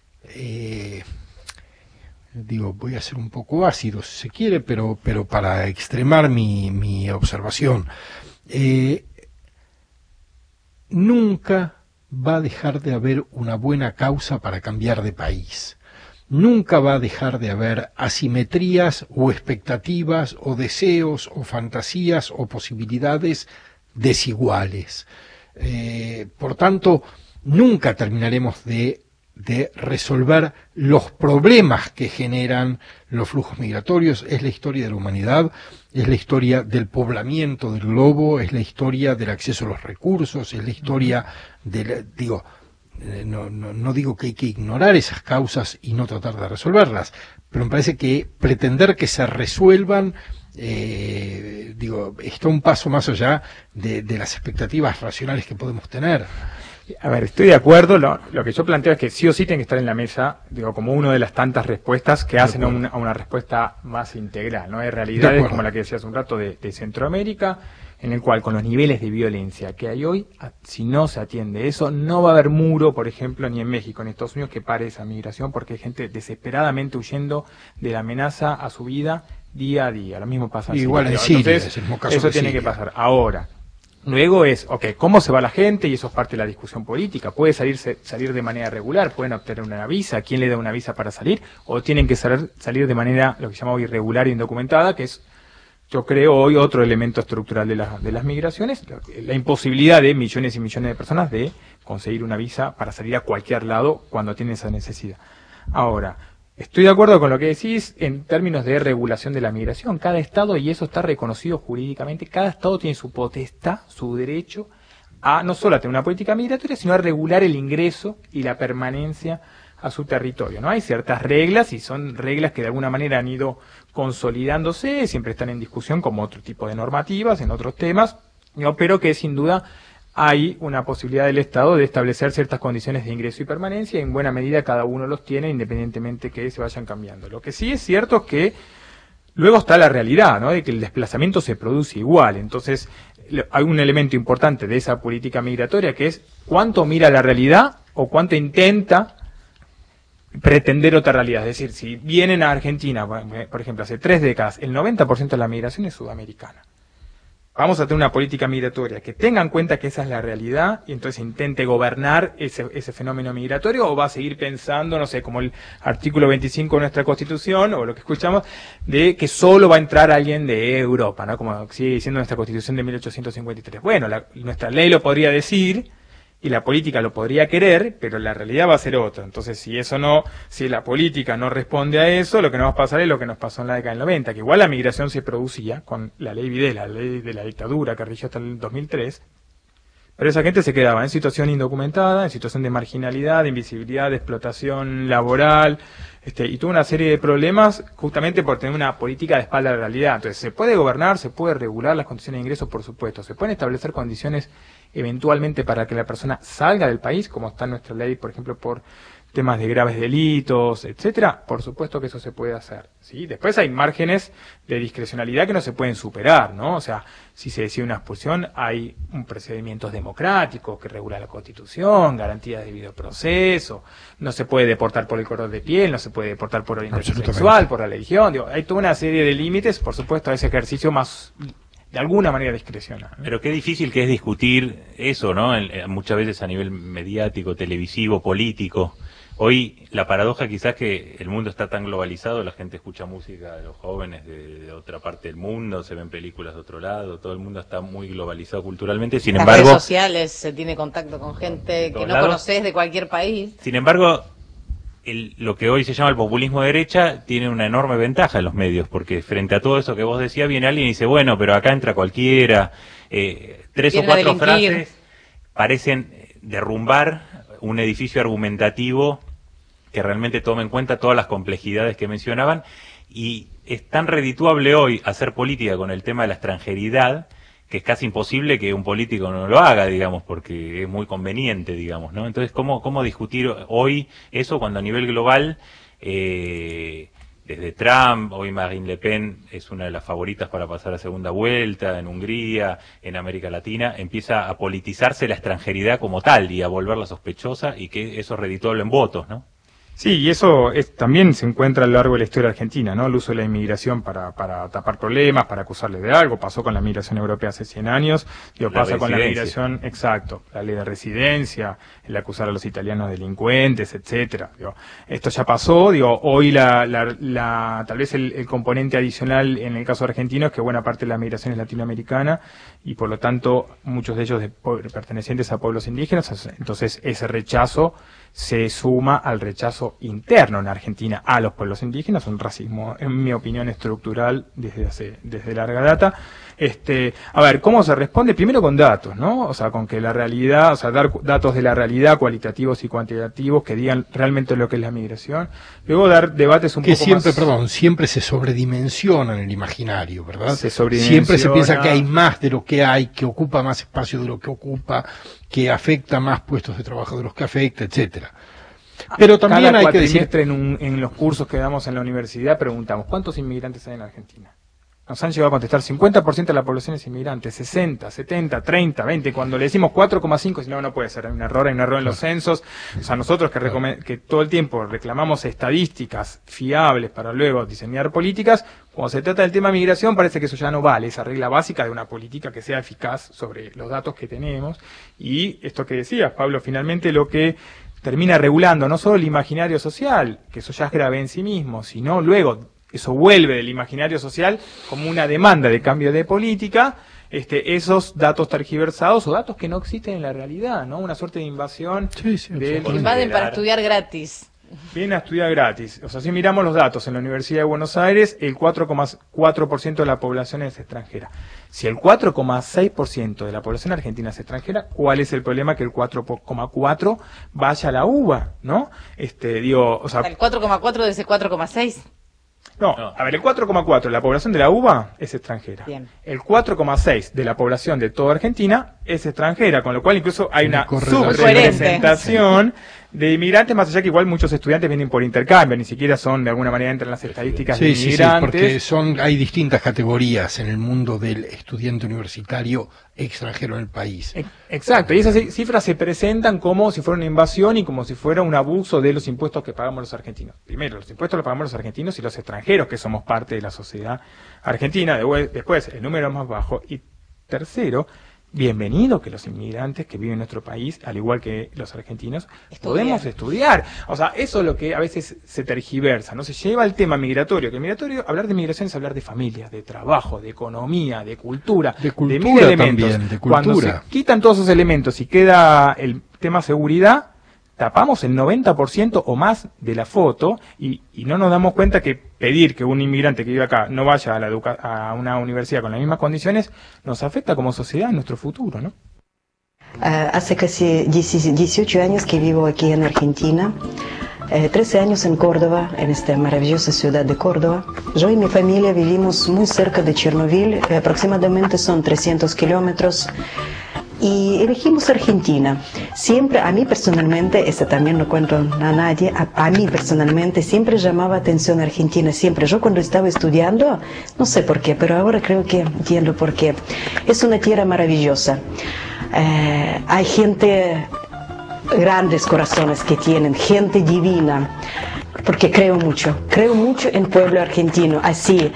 Speaker 2: eh, digo, voy a ser un poco ácido si se quiere, pero, pero para extremar mi, mi observación, eh, nunca va a dejar de haber una buena causa para cambiar de país. Nunca va a dejar de haber asimetrías o expectativas o deseos o fantasías o posibilidades desiguales. Eh, por tanto, nunca terminaremos de, de resolver los problemas que generan los flujos migratorios. Es la historia de la humanidad, es la historia del poblamiento del globo, es la historia del acceso a los recursos, es la historia del, digo, eh, no, no, no digo que hay que ignorar esas causas y no tratar de resolverlas, pero me parece que pretender que se resuelvan, eh, digo, está un paso más allá de, de las expectativas racionales que podemos tener.
Speaker 11: A ver, estoy de acuerdo, lo, lo que yo planteo es que sí o sí tiene que estar en la mesa, digo, como una de las tantas respuestas que hacen a una, a una respuesta más integral, ¿no? Hay realidades como la que decía hace un rato de, de Centroamérica, en el cual con los niveles de violencia que hay hoy, si no se atiende eso, no va a haber muro, por ejemplo, ni en México, ni en Estados Unidos, que pare esa migración, porque hay gente desesperadamente huyendo de la amenaza a su vida día a día. Lo mismo pasa en
Speaker 2: Igual
Speaker 11: Siria.
Speaker 2: en Siria,
Speaker 11: Entonces,
Speaker 2: es el mismo caso
Speaker 11: eso
Speaker 2: de
Speaker 11: tiene
Speaker 2: Siria.
Speaker 11: que pasar. Ahora, Luego es, ok, ¿cómo se va la gente? Y eso es parte de la discusión política. ¿Puede salirse, salir de manera regular? ¿Pueden obtener una visa? ¿Quién le da una visa para salir? ¿O tienen que salir, salir de manera, lo que llamamos irregular e indocumentada, que es, yo creo, hoy otro elemento estructural de, la, de las migraciones? La, la imposibilidad de millones y millones de personas de conseguir una visa para salir a cualquier lado cuando tienen esa necesidad. Ahora, estoy de acuerdo con lo que decís en términos de regulación de la migración. Cada Estado, y eso está reconocido jurídicamente, cada Estado tiene su potestad, su derecho a no solo a tener una política migratoria, sino a regular el ingreso y la permanencia a su territorio, ¿no? Hay ciertas reglas y son reglas que de alguna manera han ido consolidándose, siempre están en discusión como otro tipo de normativas en otros temas, ¿no? Pero que sin duda hay una posibilidad del Estado de establecer ciertas condiciones de ingreso y permanencia, y en buena medida cada uno los tiene, independientemente que se vayan cambiando. Lo que sí es cierto es que luego está la realidad, ¿no? De que el desplazamiento se produce igual. Entonces, hay un elemento importante de esa política migratoria que es cuánto mira la realidad o cuánto intenta pretender otra realidad. Es decir, si vienen a Argentina, por ejemplo, hace tres décadas, el noventa por ciento de la migración es sudamericana. Vamos a tener una política migratoria que tenga en cuenta que esa es la realidad y entonces intente gobernar ese, ese fenómeno migratorio, o va a seguir pensando, no sé, como el artículo veinticinco de nuestra Constitución, o lo que escuchamos, de que solo va a entrar alguien de Europa, ¿no? Como sigue diciendo nuestra Constitución de mil ochocientos cincuenta y tres. Bueno, la, nuestra ley lo podría decir y la política lo podría querer, pero la realidad va a ser otra. Entonces, si eso no, si la política no responde a eso, lo que nos va a pasar es lo que nos pasó en la década del noventa, que igual la migración se producía con la ley Videla, la ley de la dictadura que rigió hasta el dos mil tres, pero esa gente se quedaba en situación indocumentada, en situación de marginalidad, de invisibilidad, de explotación laboral, este, y tuvo una serie de problemas justamente por tener una política de espalda a la realidad. Entonces, se puede gobernar, se puede regular las condiciones de ingreso, por supuesto, se pueden establecer condiciones eventualmente para que la persona salga del país, como está en nuestra ley, por ejemplo, por temas de graves delitos, etcétera. Por supuesto que eso se puede hacer, ¿sí? Después hay márgenes de discrecionalidad que no se pueden superar, ¿no? O sea, si se decide una expulsión, hay un procedimientos democráticos que regula la Constitución, garantías de debido proceso, no se puede deportar por el color de piel, no se puede deportar por orientación sexual, por la religión, digo, hay toda una serie de límites, por supuesto, a ese ejercicio más de alguna manera discrecional.
Speaker 3: Pero qué difícil que es discutir eso, ¿no? En, muchas veces a nivel mediático, televisivo, político. Hoy la paradoja quizás que el mundo está tan globalizado, la gente escucha música de los jóvenes de, de otra parte del mundo, se ven películas de otro lado, todo el mundo está muy globalizado culturalmente. Sin
Speaker 4: Las
Speaker 3: embargo,
Speaker 4: redes sociales, se tiene contacto con gente que no
Speaker 3: lados.
Speaker 4: conoces de cualquier país.
Speaker 3: Sin embargo, el, lo que hoy se llama el populismo de derecha tiene una enorme ventaja en los medios, porque frente a todo eso que vos decías, viene alguien y dice, bueno, pero acá entra cualquiera, eh, tres
Speaker 4: Viene
Speaker 3: o cuatro
Speaker 4: a delinquir.
Speaker 3: frases parecen derrumbar un edificio argumentativo que realmente tome en cuenta todas las complejidades que mencionaban, y es tan redituable hoy hacer política con el tema de la extranjeridad que es casi imposible que un político no lo haga, digamos, porque es muy conveniente, digamos, ¿no? Entonces, ¿cómo, cómo discutir hoy eso cuando a nivel global, eh, desde Trump, hoy Marine Le Pen es una de las favoritas para pasar a segunda vuelta, en Hungría, en América Latina, empieza a politizarse la extranjeridad como tal y a volverla sospechosa, y que eso es redituable en votos, ¿no?
Speaker 11: Sí, y eso es, también se encuentra a lo largo de la historia argentina, ¿no? El uso de la inmigración para, para tapar problemas, para acusarle de algo. Pasó con la migración europea hace cien años, digo,
Speaker 3: La
Speaker 11: pasa con la
Speaker 3: residencia.
Speaker 11: migración, exacto, la ley de residencia, el acusar a los italianos delincuentes, etcétera. Digo, esto ya pasó, digo, hoy la, la, la tal vez el, el componente adicional en el caso argentino es que buena parte de la migración es latinoamericana y por lo tanto muchos de ellos de, pertenecientes a pueblos indígenas, entonces ese rechazo se suma al rechazo interno en Argentina a los pueblos indígenas, un racismo, en mi opinión, estructural desde hace, desde larga data. Este, a ver, ¿cómo se responde? Primero con datos, ¿no? O sea, con que la realidad, o sea, dar datos de la realidad, cualitativos y cuantitativos, que digan realmente lo que es la migración. Luego dar debates un
Speaker 2: que
Speaker 11: poco
Speaker 2: siempre,
Speaker 11: más...
Speaker 2: perdón, siempre se sobredimensiona en el imaginario, ¿verdad?
Speaker 11: Se sobredimensiona.
Speaker 2: Siempre se piensa que hay más de lo que hay, que ocupa más espacio de lo que ocupa, que afecta más puestos de trabajo de los que afecta, etcétera. Pero también
Speaker 11: Cada
Speaker 2: hay que decir...
Speaker 11: en, un, en los cursos que damos en la universidad preguntamos, ¿cuántos inmigrantes hay en Argentina? Nos han llegado a contestar cincuenta por ciento de la población es inmigrante, sesenta, setenta, treinta, veinte. Cuando le decimos cuatro coma cinco, si no, no puede ser, hay un error, hay un error en los censos. O sea, nosotros que, recome- que todo el tiempo reclamamos estadísticas fiables para luego diseñar políticas, cuando se trata del tema migración parece que eso ya no vale, esa regla básica de una política que sea eficaz sobre los datos que tenemos. Y esto que decías, Pablo, finalmente lo que termina regulando no solo el imaginario social, que eso ya es grave en sí mismo, sino luego eso vuelve del imaginario social como una demanda de cambio de política, este, esos datos tergiversados o datos que no existen en la realidad, ¿no? Una suerte de invasión.
Speaker 2: Sí, sí,
Speaker 11: del
Speaker 4: Invaden para estudiar gratis.
Speaker 11: Vienen a estudiar gratis. O sea, si miramos los datos en la Universidad de Buenos Aires, el cuatro coma cuatro por ciento de la población es extranjera. Si el cuatro coma seis por ciento de la población argentina es extranjera, ¿cuál es el problema que el cuatro coma cuatro por ciento vaya a la UBA, ¿no? Este, digo, o sea,
Speaker 4: El cuatro coma cuatro de ese cuatro coma seis.
Speaker 11: No, a ver, el cuatro coma cuatro de la población de la UBA es extranjera.
Speaker 4: Bien.
Speaker 11: El cuatro coma seis de la población de toda Argentina es extranjera, con lo cual incluso hay una subrepresentación de inmigrantes, más allá que igual muchos estudiantes vienen por intercambio, ni siquiera son, de alguna manera, entran en las estadísticas de
Speaker 2: Sí, sí, sí,
Speaker 11: inmigrantes.
Speaker 2: porque son, hay distintas categorías en el mundo del estudiante universitario extranjero en el país.
Speaker 11: Exacto, y esas cifras se presentan como si fuera una invasión y como si fuera un abuso de los impuestos que pagamos los argentinos. Primero, los impuestos los pagamos los argentinos y los extranjeros que somos parte de la sociedad argentina. Después, el número más bajo. Y tercero, bienvenido que los inmigrantes que viven en nuestro país, al igual que los argentinos,
Speaker 4: Estudiar.
Speaker 11: podemos estudiar. O sea, eso es lo que a veces se tergiversa, ¿no? Se lleva el tema migratorio, que el migratorio, hablar de migración es hablar de familia, de trabajo, de economía, de cultura,
Speaker 2: De cultura
Speaker 11: mil elementos.
Speaker 2: también, de
Speaker 11: Cuando
Speaker 2: cultura.
Speaker 11: se quitan todos esos elementos y queda el tema seguridad, tapamos el noventa por ciento o más de la foto y, y no nos damos cuenta que pedir que un inmigrante que vive acá no vaya a, la educa- a una universidad con las mismas condiciones nos afecta como sociedad en nuestro futuro, ¿no?
Speaker 5: Uh, hace casi dieciocho años que vivo aquí en Argentina, eh, trece años en Córdoba, en esta maravillosa ciudad de Córdoba. Yo y mi familia vivimos muy cerca de Chernobyl, eh, aproximadamente son trescientos kilómetros. Y elegimos Argentina. Siempre, a mí personalmente, esto también no cuento a nadie, a, a mí personalmente siempre llamaba atención Argentina, siempre. Yo cuando estaba estudiando, no sé por qué, pero ahora creo que entiendo por qué. Es una tierra maravillosa. Eh, hay gente, grandes corazones que tienen, gente divina, porque creo mucho, creo mucho en el pueblo argentino, así.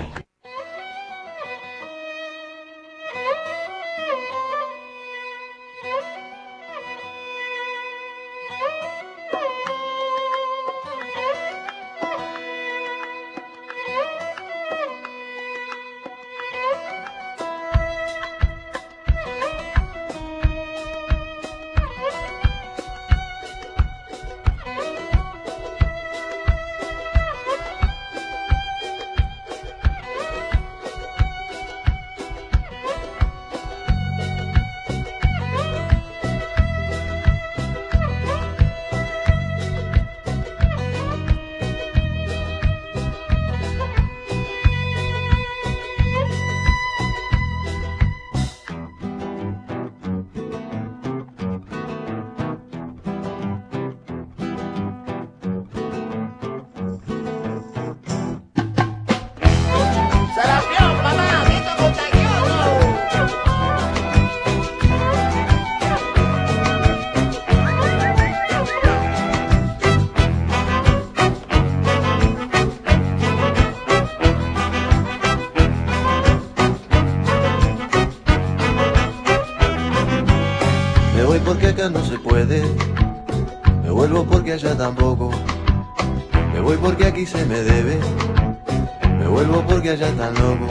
Speaker 6: Porque acá no se puede, me vuelvo porque allá tampoco, me voy porque aquí se me debe, me vuelvo porque allá tan loco.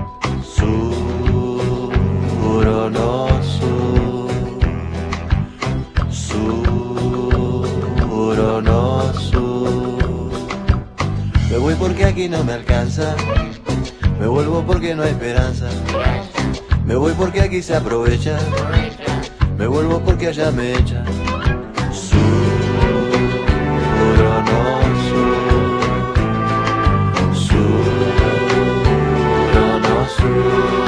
Speaker 6: Sur o no sur, sur o no sur, me voy porque aquí no me alcanza, me vuelvo porque no hay esperanza, me voy porque aquí se aprovecha, me vuelvo porque allá me echan. Sur o no sur, sur o no sur.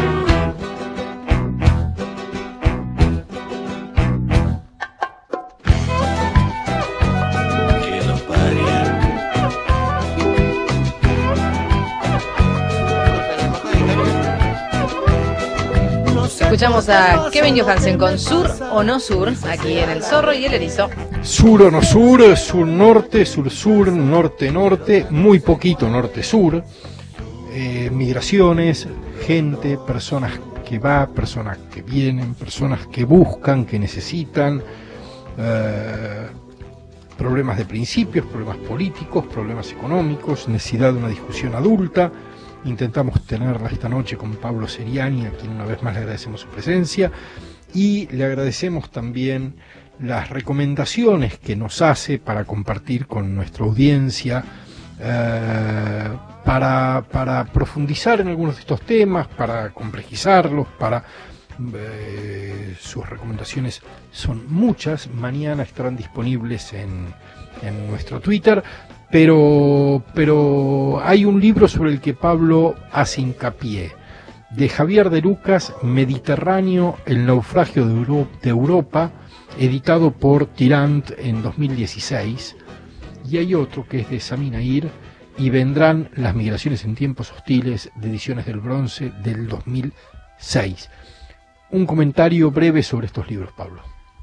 Speaker 6: Que los parió.
Speaker 4: Escuchamos a Kevin Johansen con Sur o No Sur, aquí en El Zorro y el Erizo.
Speaker 2: Sur o no sur, sur-norte, sur-sur, norte-norte, muy poquito norte-sur, eh, migraciones, gente, personas que va, personas que vienen, personas que buscan, que necesitan, eh, problemas de principios, problemas políticos, problemas económicos, necesidad de una discusión adulta. Intentamos tenerla esta noche con Pablo Seriani, a quien una vez más le agradecemos su presencia, y le agradecemos también las recomendaciones que nos hace para compartir con nuestra audiencia, eh, para, para profundizar en algunos de estos temas, para complejizarlos, para... Eh, sus recomendaciones son muchas. Mañana estarán disponibles en, en nuestro Twitter, pero, pero hay un libro sobre el que Pablo hace hincapié, de Javier de Lucas, Mediterráneo, el naufragio de, Euro, de Europa, editado por Tirant en dos mil dieciséis, y hay otro que es de Sami Nair, Y vendrán las migraciones en tiempos hostiles, de Ediciones del Bronce del dos mil seis. Un comentario breve sobre estos libros, Pablo.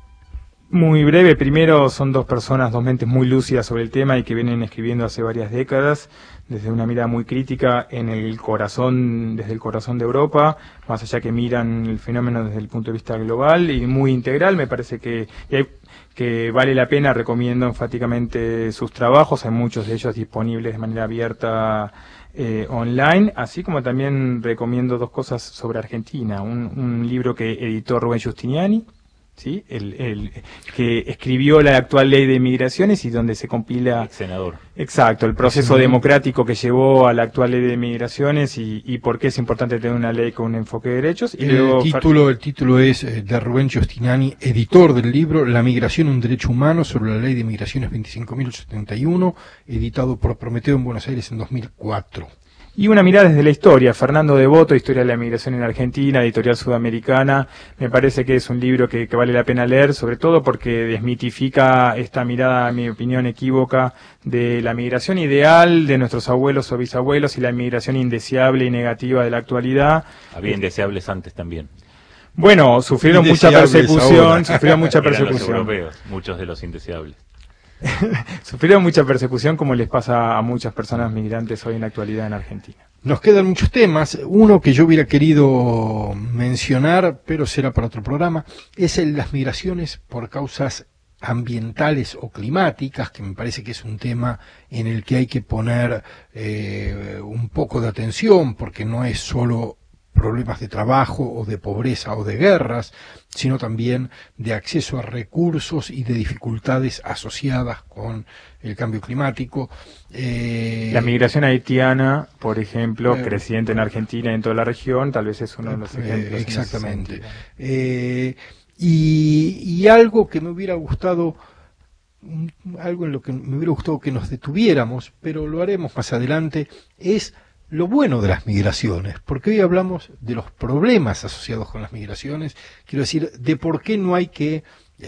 Speaker 11: Muy breve. Primero, son dos personas, dos mentes muy lúcidas sobre el tema y que vienen escribiendo hace varias décadas, desde una mirada muy crítica en el corazón, desde el corazón de Europa, más allá que miran el fenómeno desde el punto de vista global y muy integral. Me parece que, que, que vale la pena, recomiendo enfáticamente sus trabajos, hay muchos de ellos disponibles de manera abierta Eh, online, así como también recomiendo dos cosas sobre Argentina. Un, un libro que editó Rubén Giustiniani, ¿sí? el, el que escribió la actual ley de migraciones y donde se compila...
Speaker 3: El senador.
Speaker 11: Exacto, el proceso democrático que llevó a la actual ley de migraciones y, y por qué es importante tener una ley con un enfoque de derechos. Y
Speaker 2: el,
Speaker 11: luego,
Speaker 2: título, el título es eh, de Rubén Giustiniani, editor del libro La migración, un derecho humano, sobre la ley de migraciones veinticinco mil setenta y uno, editado por Prometeo en Buenos Aires en dos mil cuatro.
Speaker 11: Y una mirada desde la historia, Fernando Devoto, Historia de la Migración en Argentina, editorial sudamericana. Me parece que es un libro que, que vale la pena leer, sobre todo porque desmitifica esta mirada, en mi opinión, equívoca de la migración ideal de nuestros abuelos o bisabuelos y la migración indeseable y negativa de la actualidad.
Speaker 3: Había indeseables antes también.
Speaker 11: Bueno, sufrieron mucha persecución, sufrieron mucha
Speaker 3: Eran
Speaker 11: persecución.
Speaker 3: los europeos, muchos de los indeseables.
Speaker 11: Sufrieron mucha persecución, como les pasa a muchas personas migrantes hoy en la actualidad en Argentina.
Speaker 2: Nos quedan muchos temas. Uno que yo hubiera querido mencionar, pero será para otro programa, es el, las migraciones por causas ambientales o climáticas, que me parece que es un tema en el que hay que poner eh, un poco de atención, porque no es solo problemas de trabajo o de pobreza o de guerras, sino también de acceso a recursos y de dificultades asociadas con el cambio climático. Eh,
Speaker 11: la migración haitiana, por ejemplo, eh, creciente en Argentina y en toda la región, tal vez es uno de los ejemplos.
Speaker 2: Eh, exactamente. Eh, y, y algo que me hubiera gustado, algo en lo que me hubiera gustado que nos detuviéramos, pero lo haremos más adelante, es lo bueno de las migraciones, porque hoy hablamos de los problemas asociados con las migraciones, quiero decir, de por qué no hay que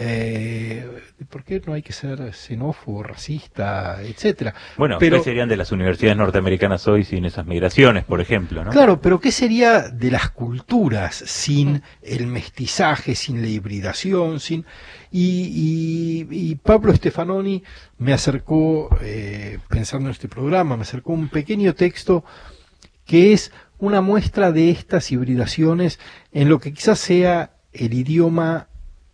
Speaker 2: eh, de por qué no hay que ser xenófobo, racista, etcétera.
Speaker 3: Bueno,
Speaker 2: pero,
Speaker 3: ¿qué serían de las universidades norteamericanas hoy sin esas migraciones, por ejemplo, ¿no?
Speaker 2: Claro, pero ¿qué sería de las culturas sin el mestizaje, sin la hibridación, sin y, y, y Pablo Stefanoni me acercó, eh, pensando en este programa, me acercó un pequeño texto que es una muestra de estas hibridaciones en lo que quizás sea el idioma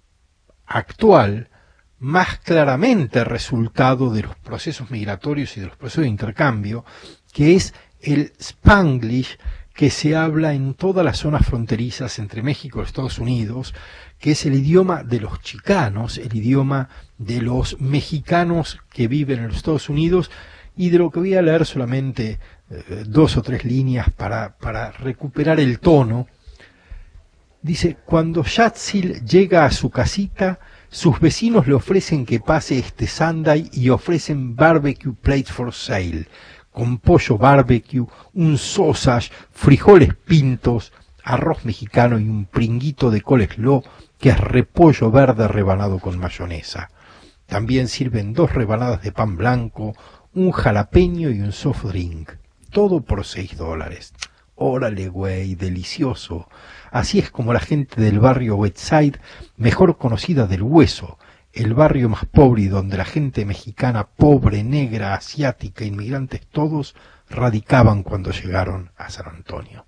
Speaker 2: actual más claramente resultado de los procesos migratorios y de los procesos de intercambio, que es el Spanglish, que se habla en todas las zonas fronterizas entre México y Estados Unidos, que es el idioma de los chicanos, el idioma de los mexicanos que viven en los Estados Unidos, y de lo que voy a leer solamente eh, dos o tres líneas para, para recuperar el tono. Dice: cuando Yatsil llega a su casita, sus vecinos le ofrecen que pase este Sunday y ofrecen barbecue plate for sale, con pollo barbecue, un sausage, frijoles pintos, arroz mexicano y un pringuito de coleslaw, que es repollo verde rebanado con mayonesa. También sirven dos rebanadas de pan blanco, un jalapeño y un soft drink. Todo por seis dólares. Órale, güey, delicioso. Así es como la gente del barrio Westside, mejor conocida del Hueso, el barrio más pobre y donde la gente mexicana, pobre, negra, asiática, inmigrantes todos, radicaban cuando llegaron a San Antonio.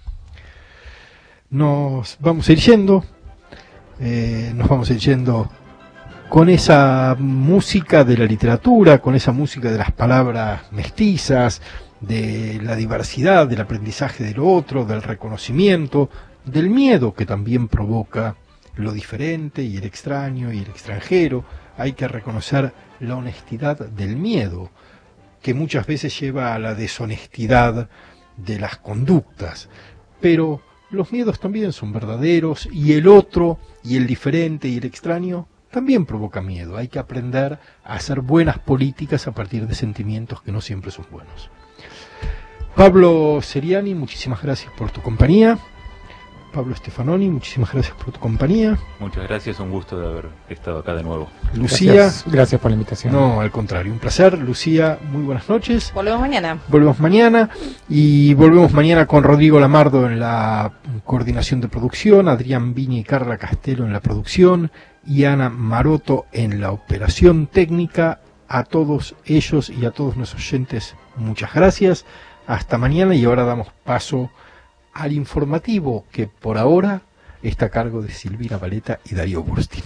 Speaker 2: Nos vamos a ir yendo, eh, nos vamos a ir yendo con esa música de la literatura, con esa música de las palabras mestizas, de la diversidad, del aprendizaje de lo otro, del reconocimiento, del miedo que también provoca lo diferente y el extraño y el extranjero. Hay que reconocer la honestidad del miedo, que muchas veces lleva a la deshonestidad de las conductas, pero los miedos también son verdaderos, y el otro, y el diferente, y el extraño también provoca miedo. Hay que aprender a hacer buenas políticas a partir de sentimientos que no siempre son buenos. Pablo Seriani, muchísimas gracias por tu compañía. Pablo Stefanoni, muchísimas gracias por tu compañía.
Speaker 3: Muchas gracias, un gusto de haber estado acá de nuevo.
Speaker 2: Lucía.
Speaker 11: Gracias, gracias por la invitación.
Speaker 2: No, al contrario, un placer. Lucía, muy buenas noches.
Speaker 4: Volvemos mañana.
Speaker 2: Volvemos mañana y volvemos mañana con Rodrigo Lamardo en la coordinación de producción, Adrián Viña y Carla Castelo en la producción y Ana Maroto en la operación técnica. A todos ellos y a todos nuestros oyentes, muchas gracias. Hasta mañana, y ahora damos paso al informativo que por ahora está a cargo de Silvina Valeta y Darío Burstin.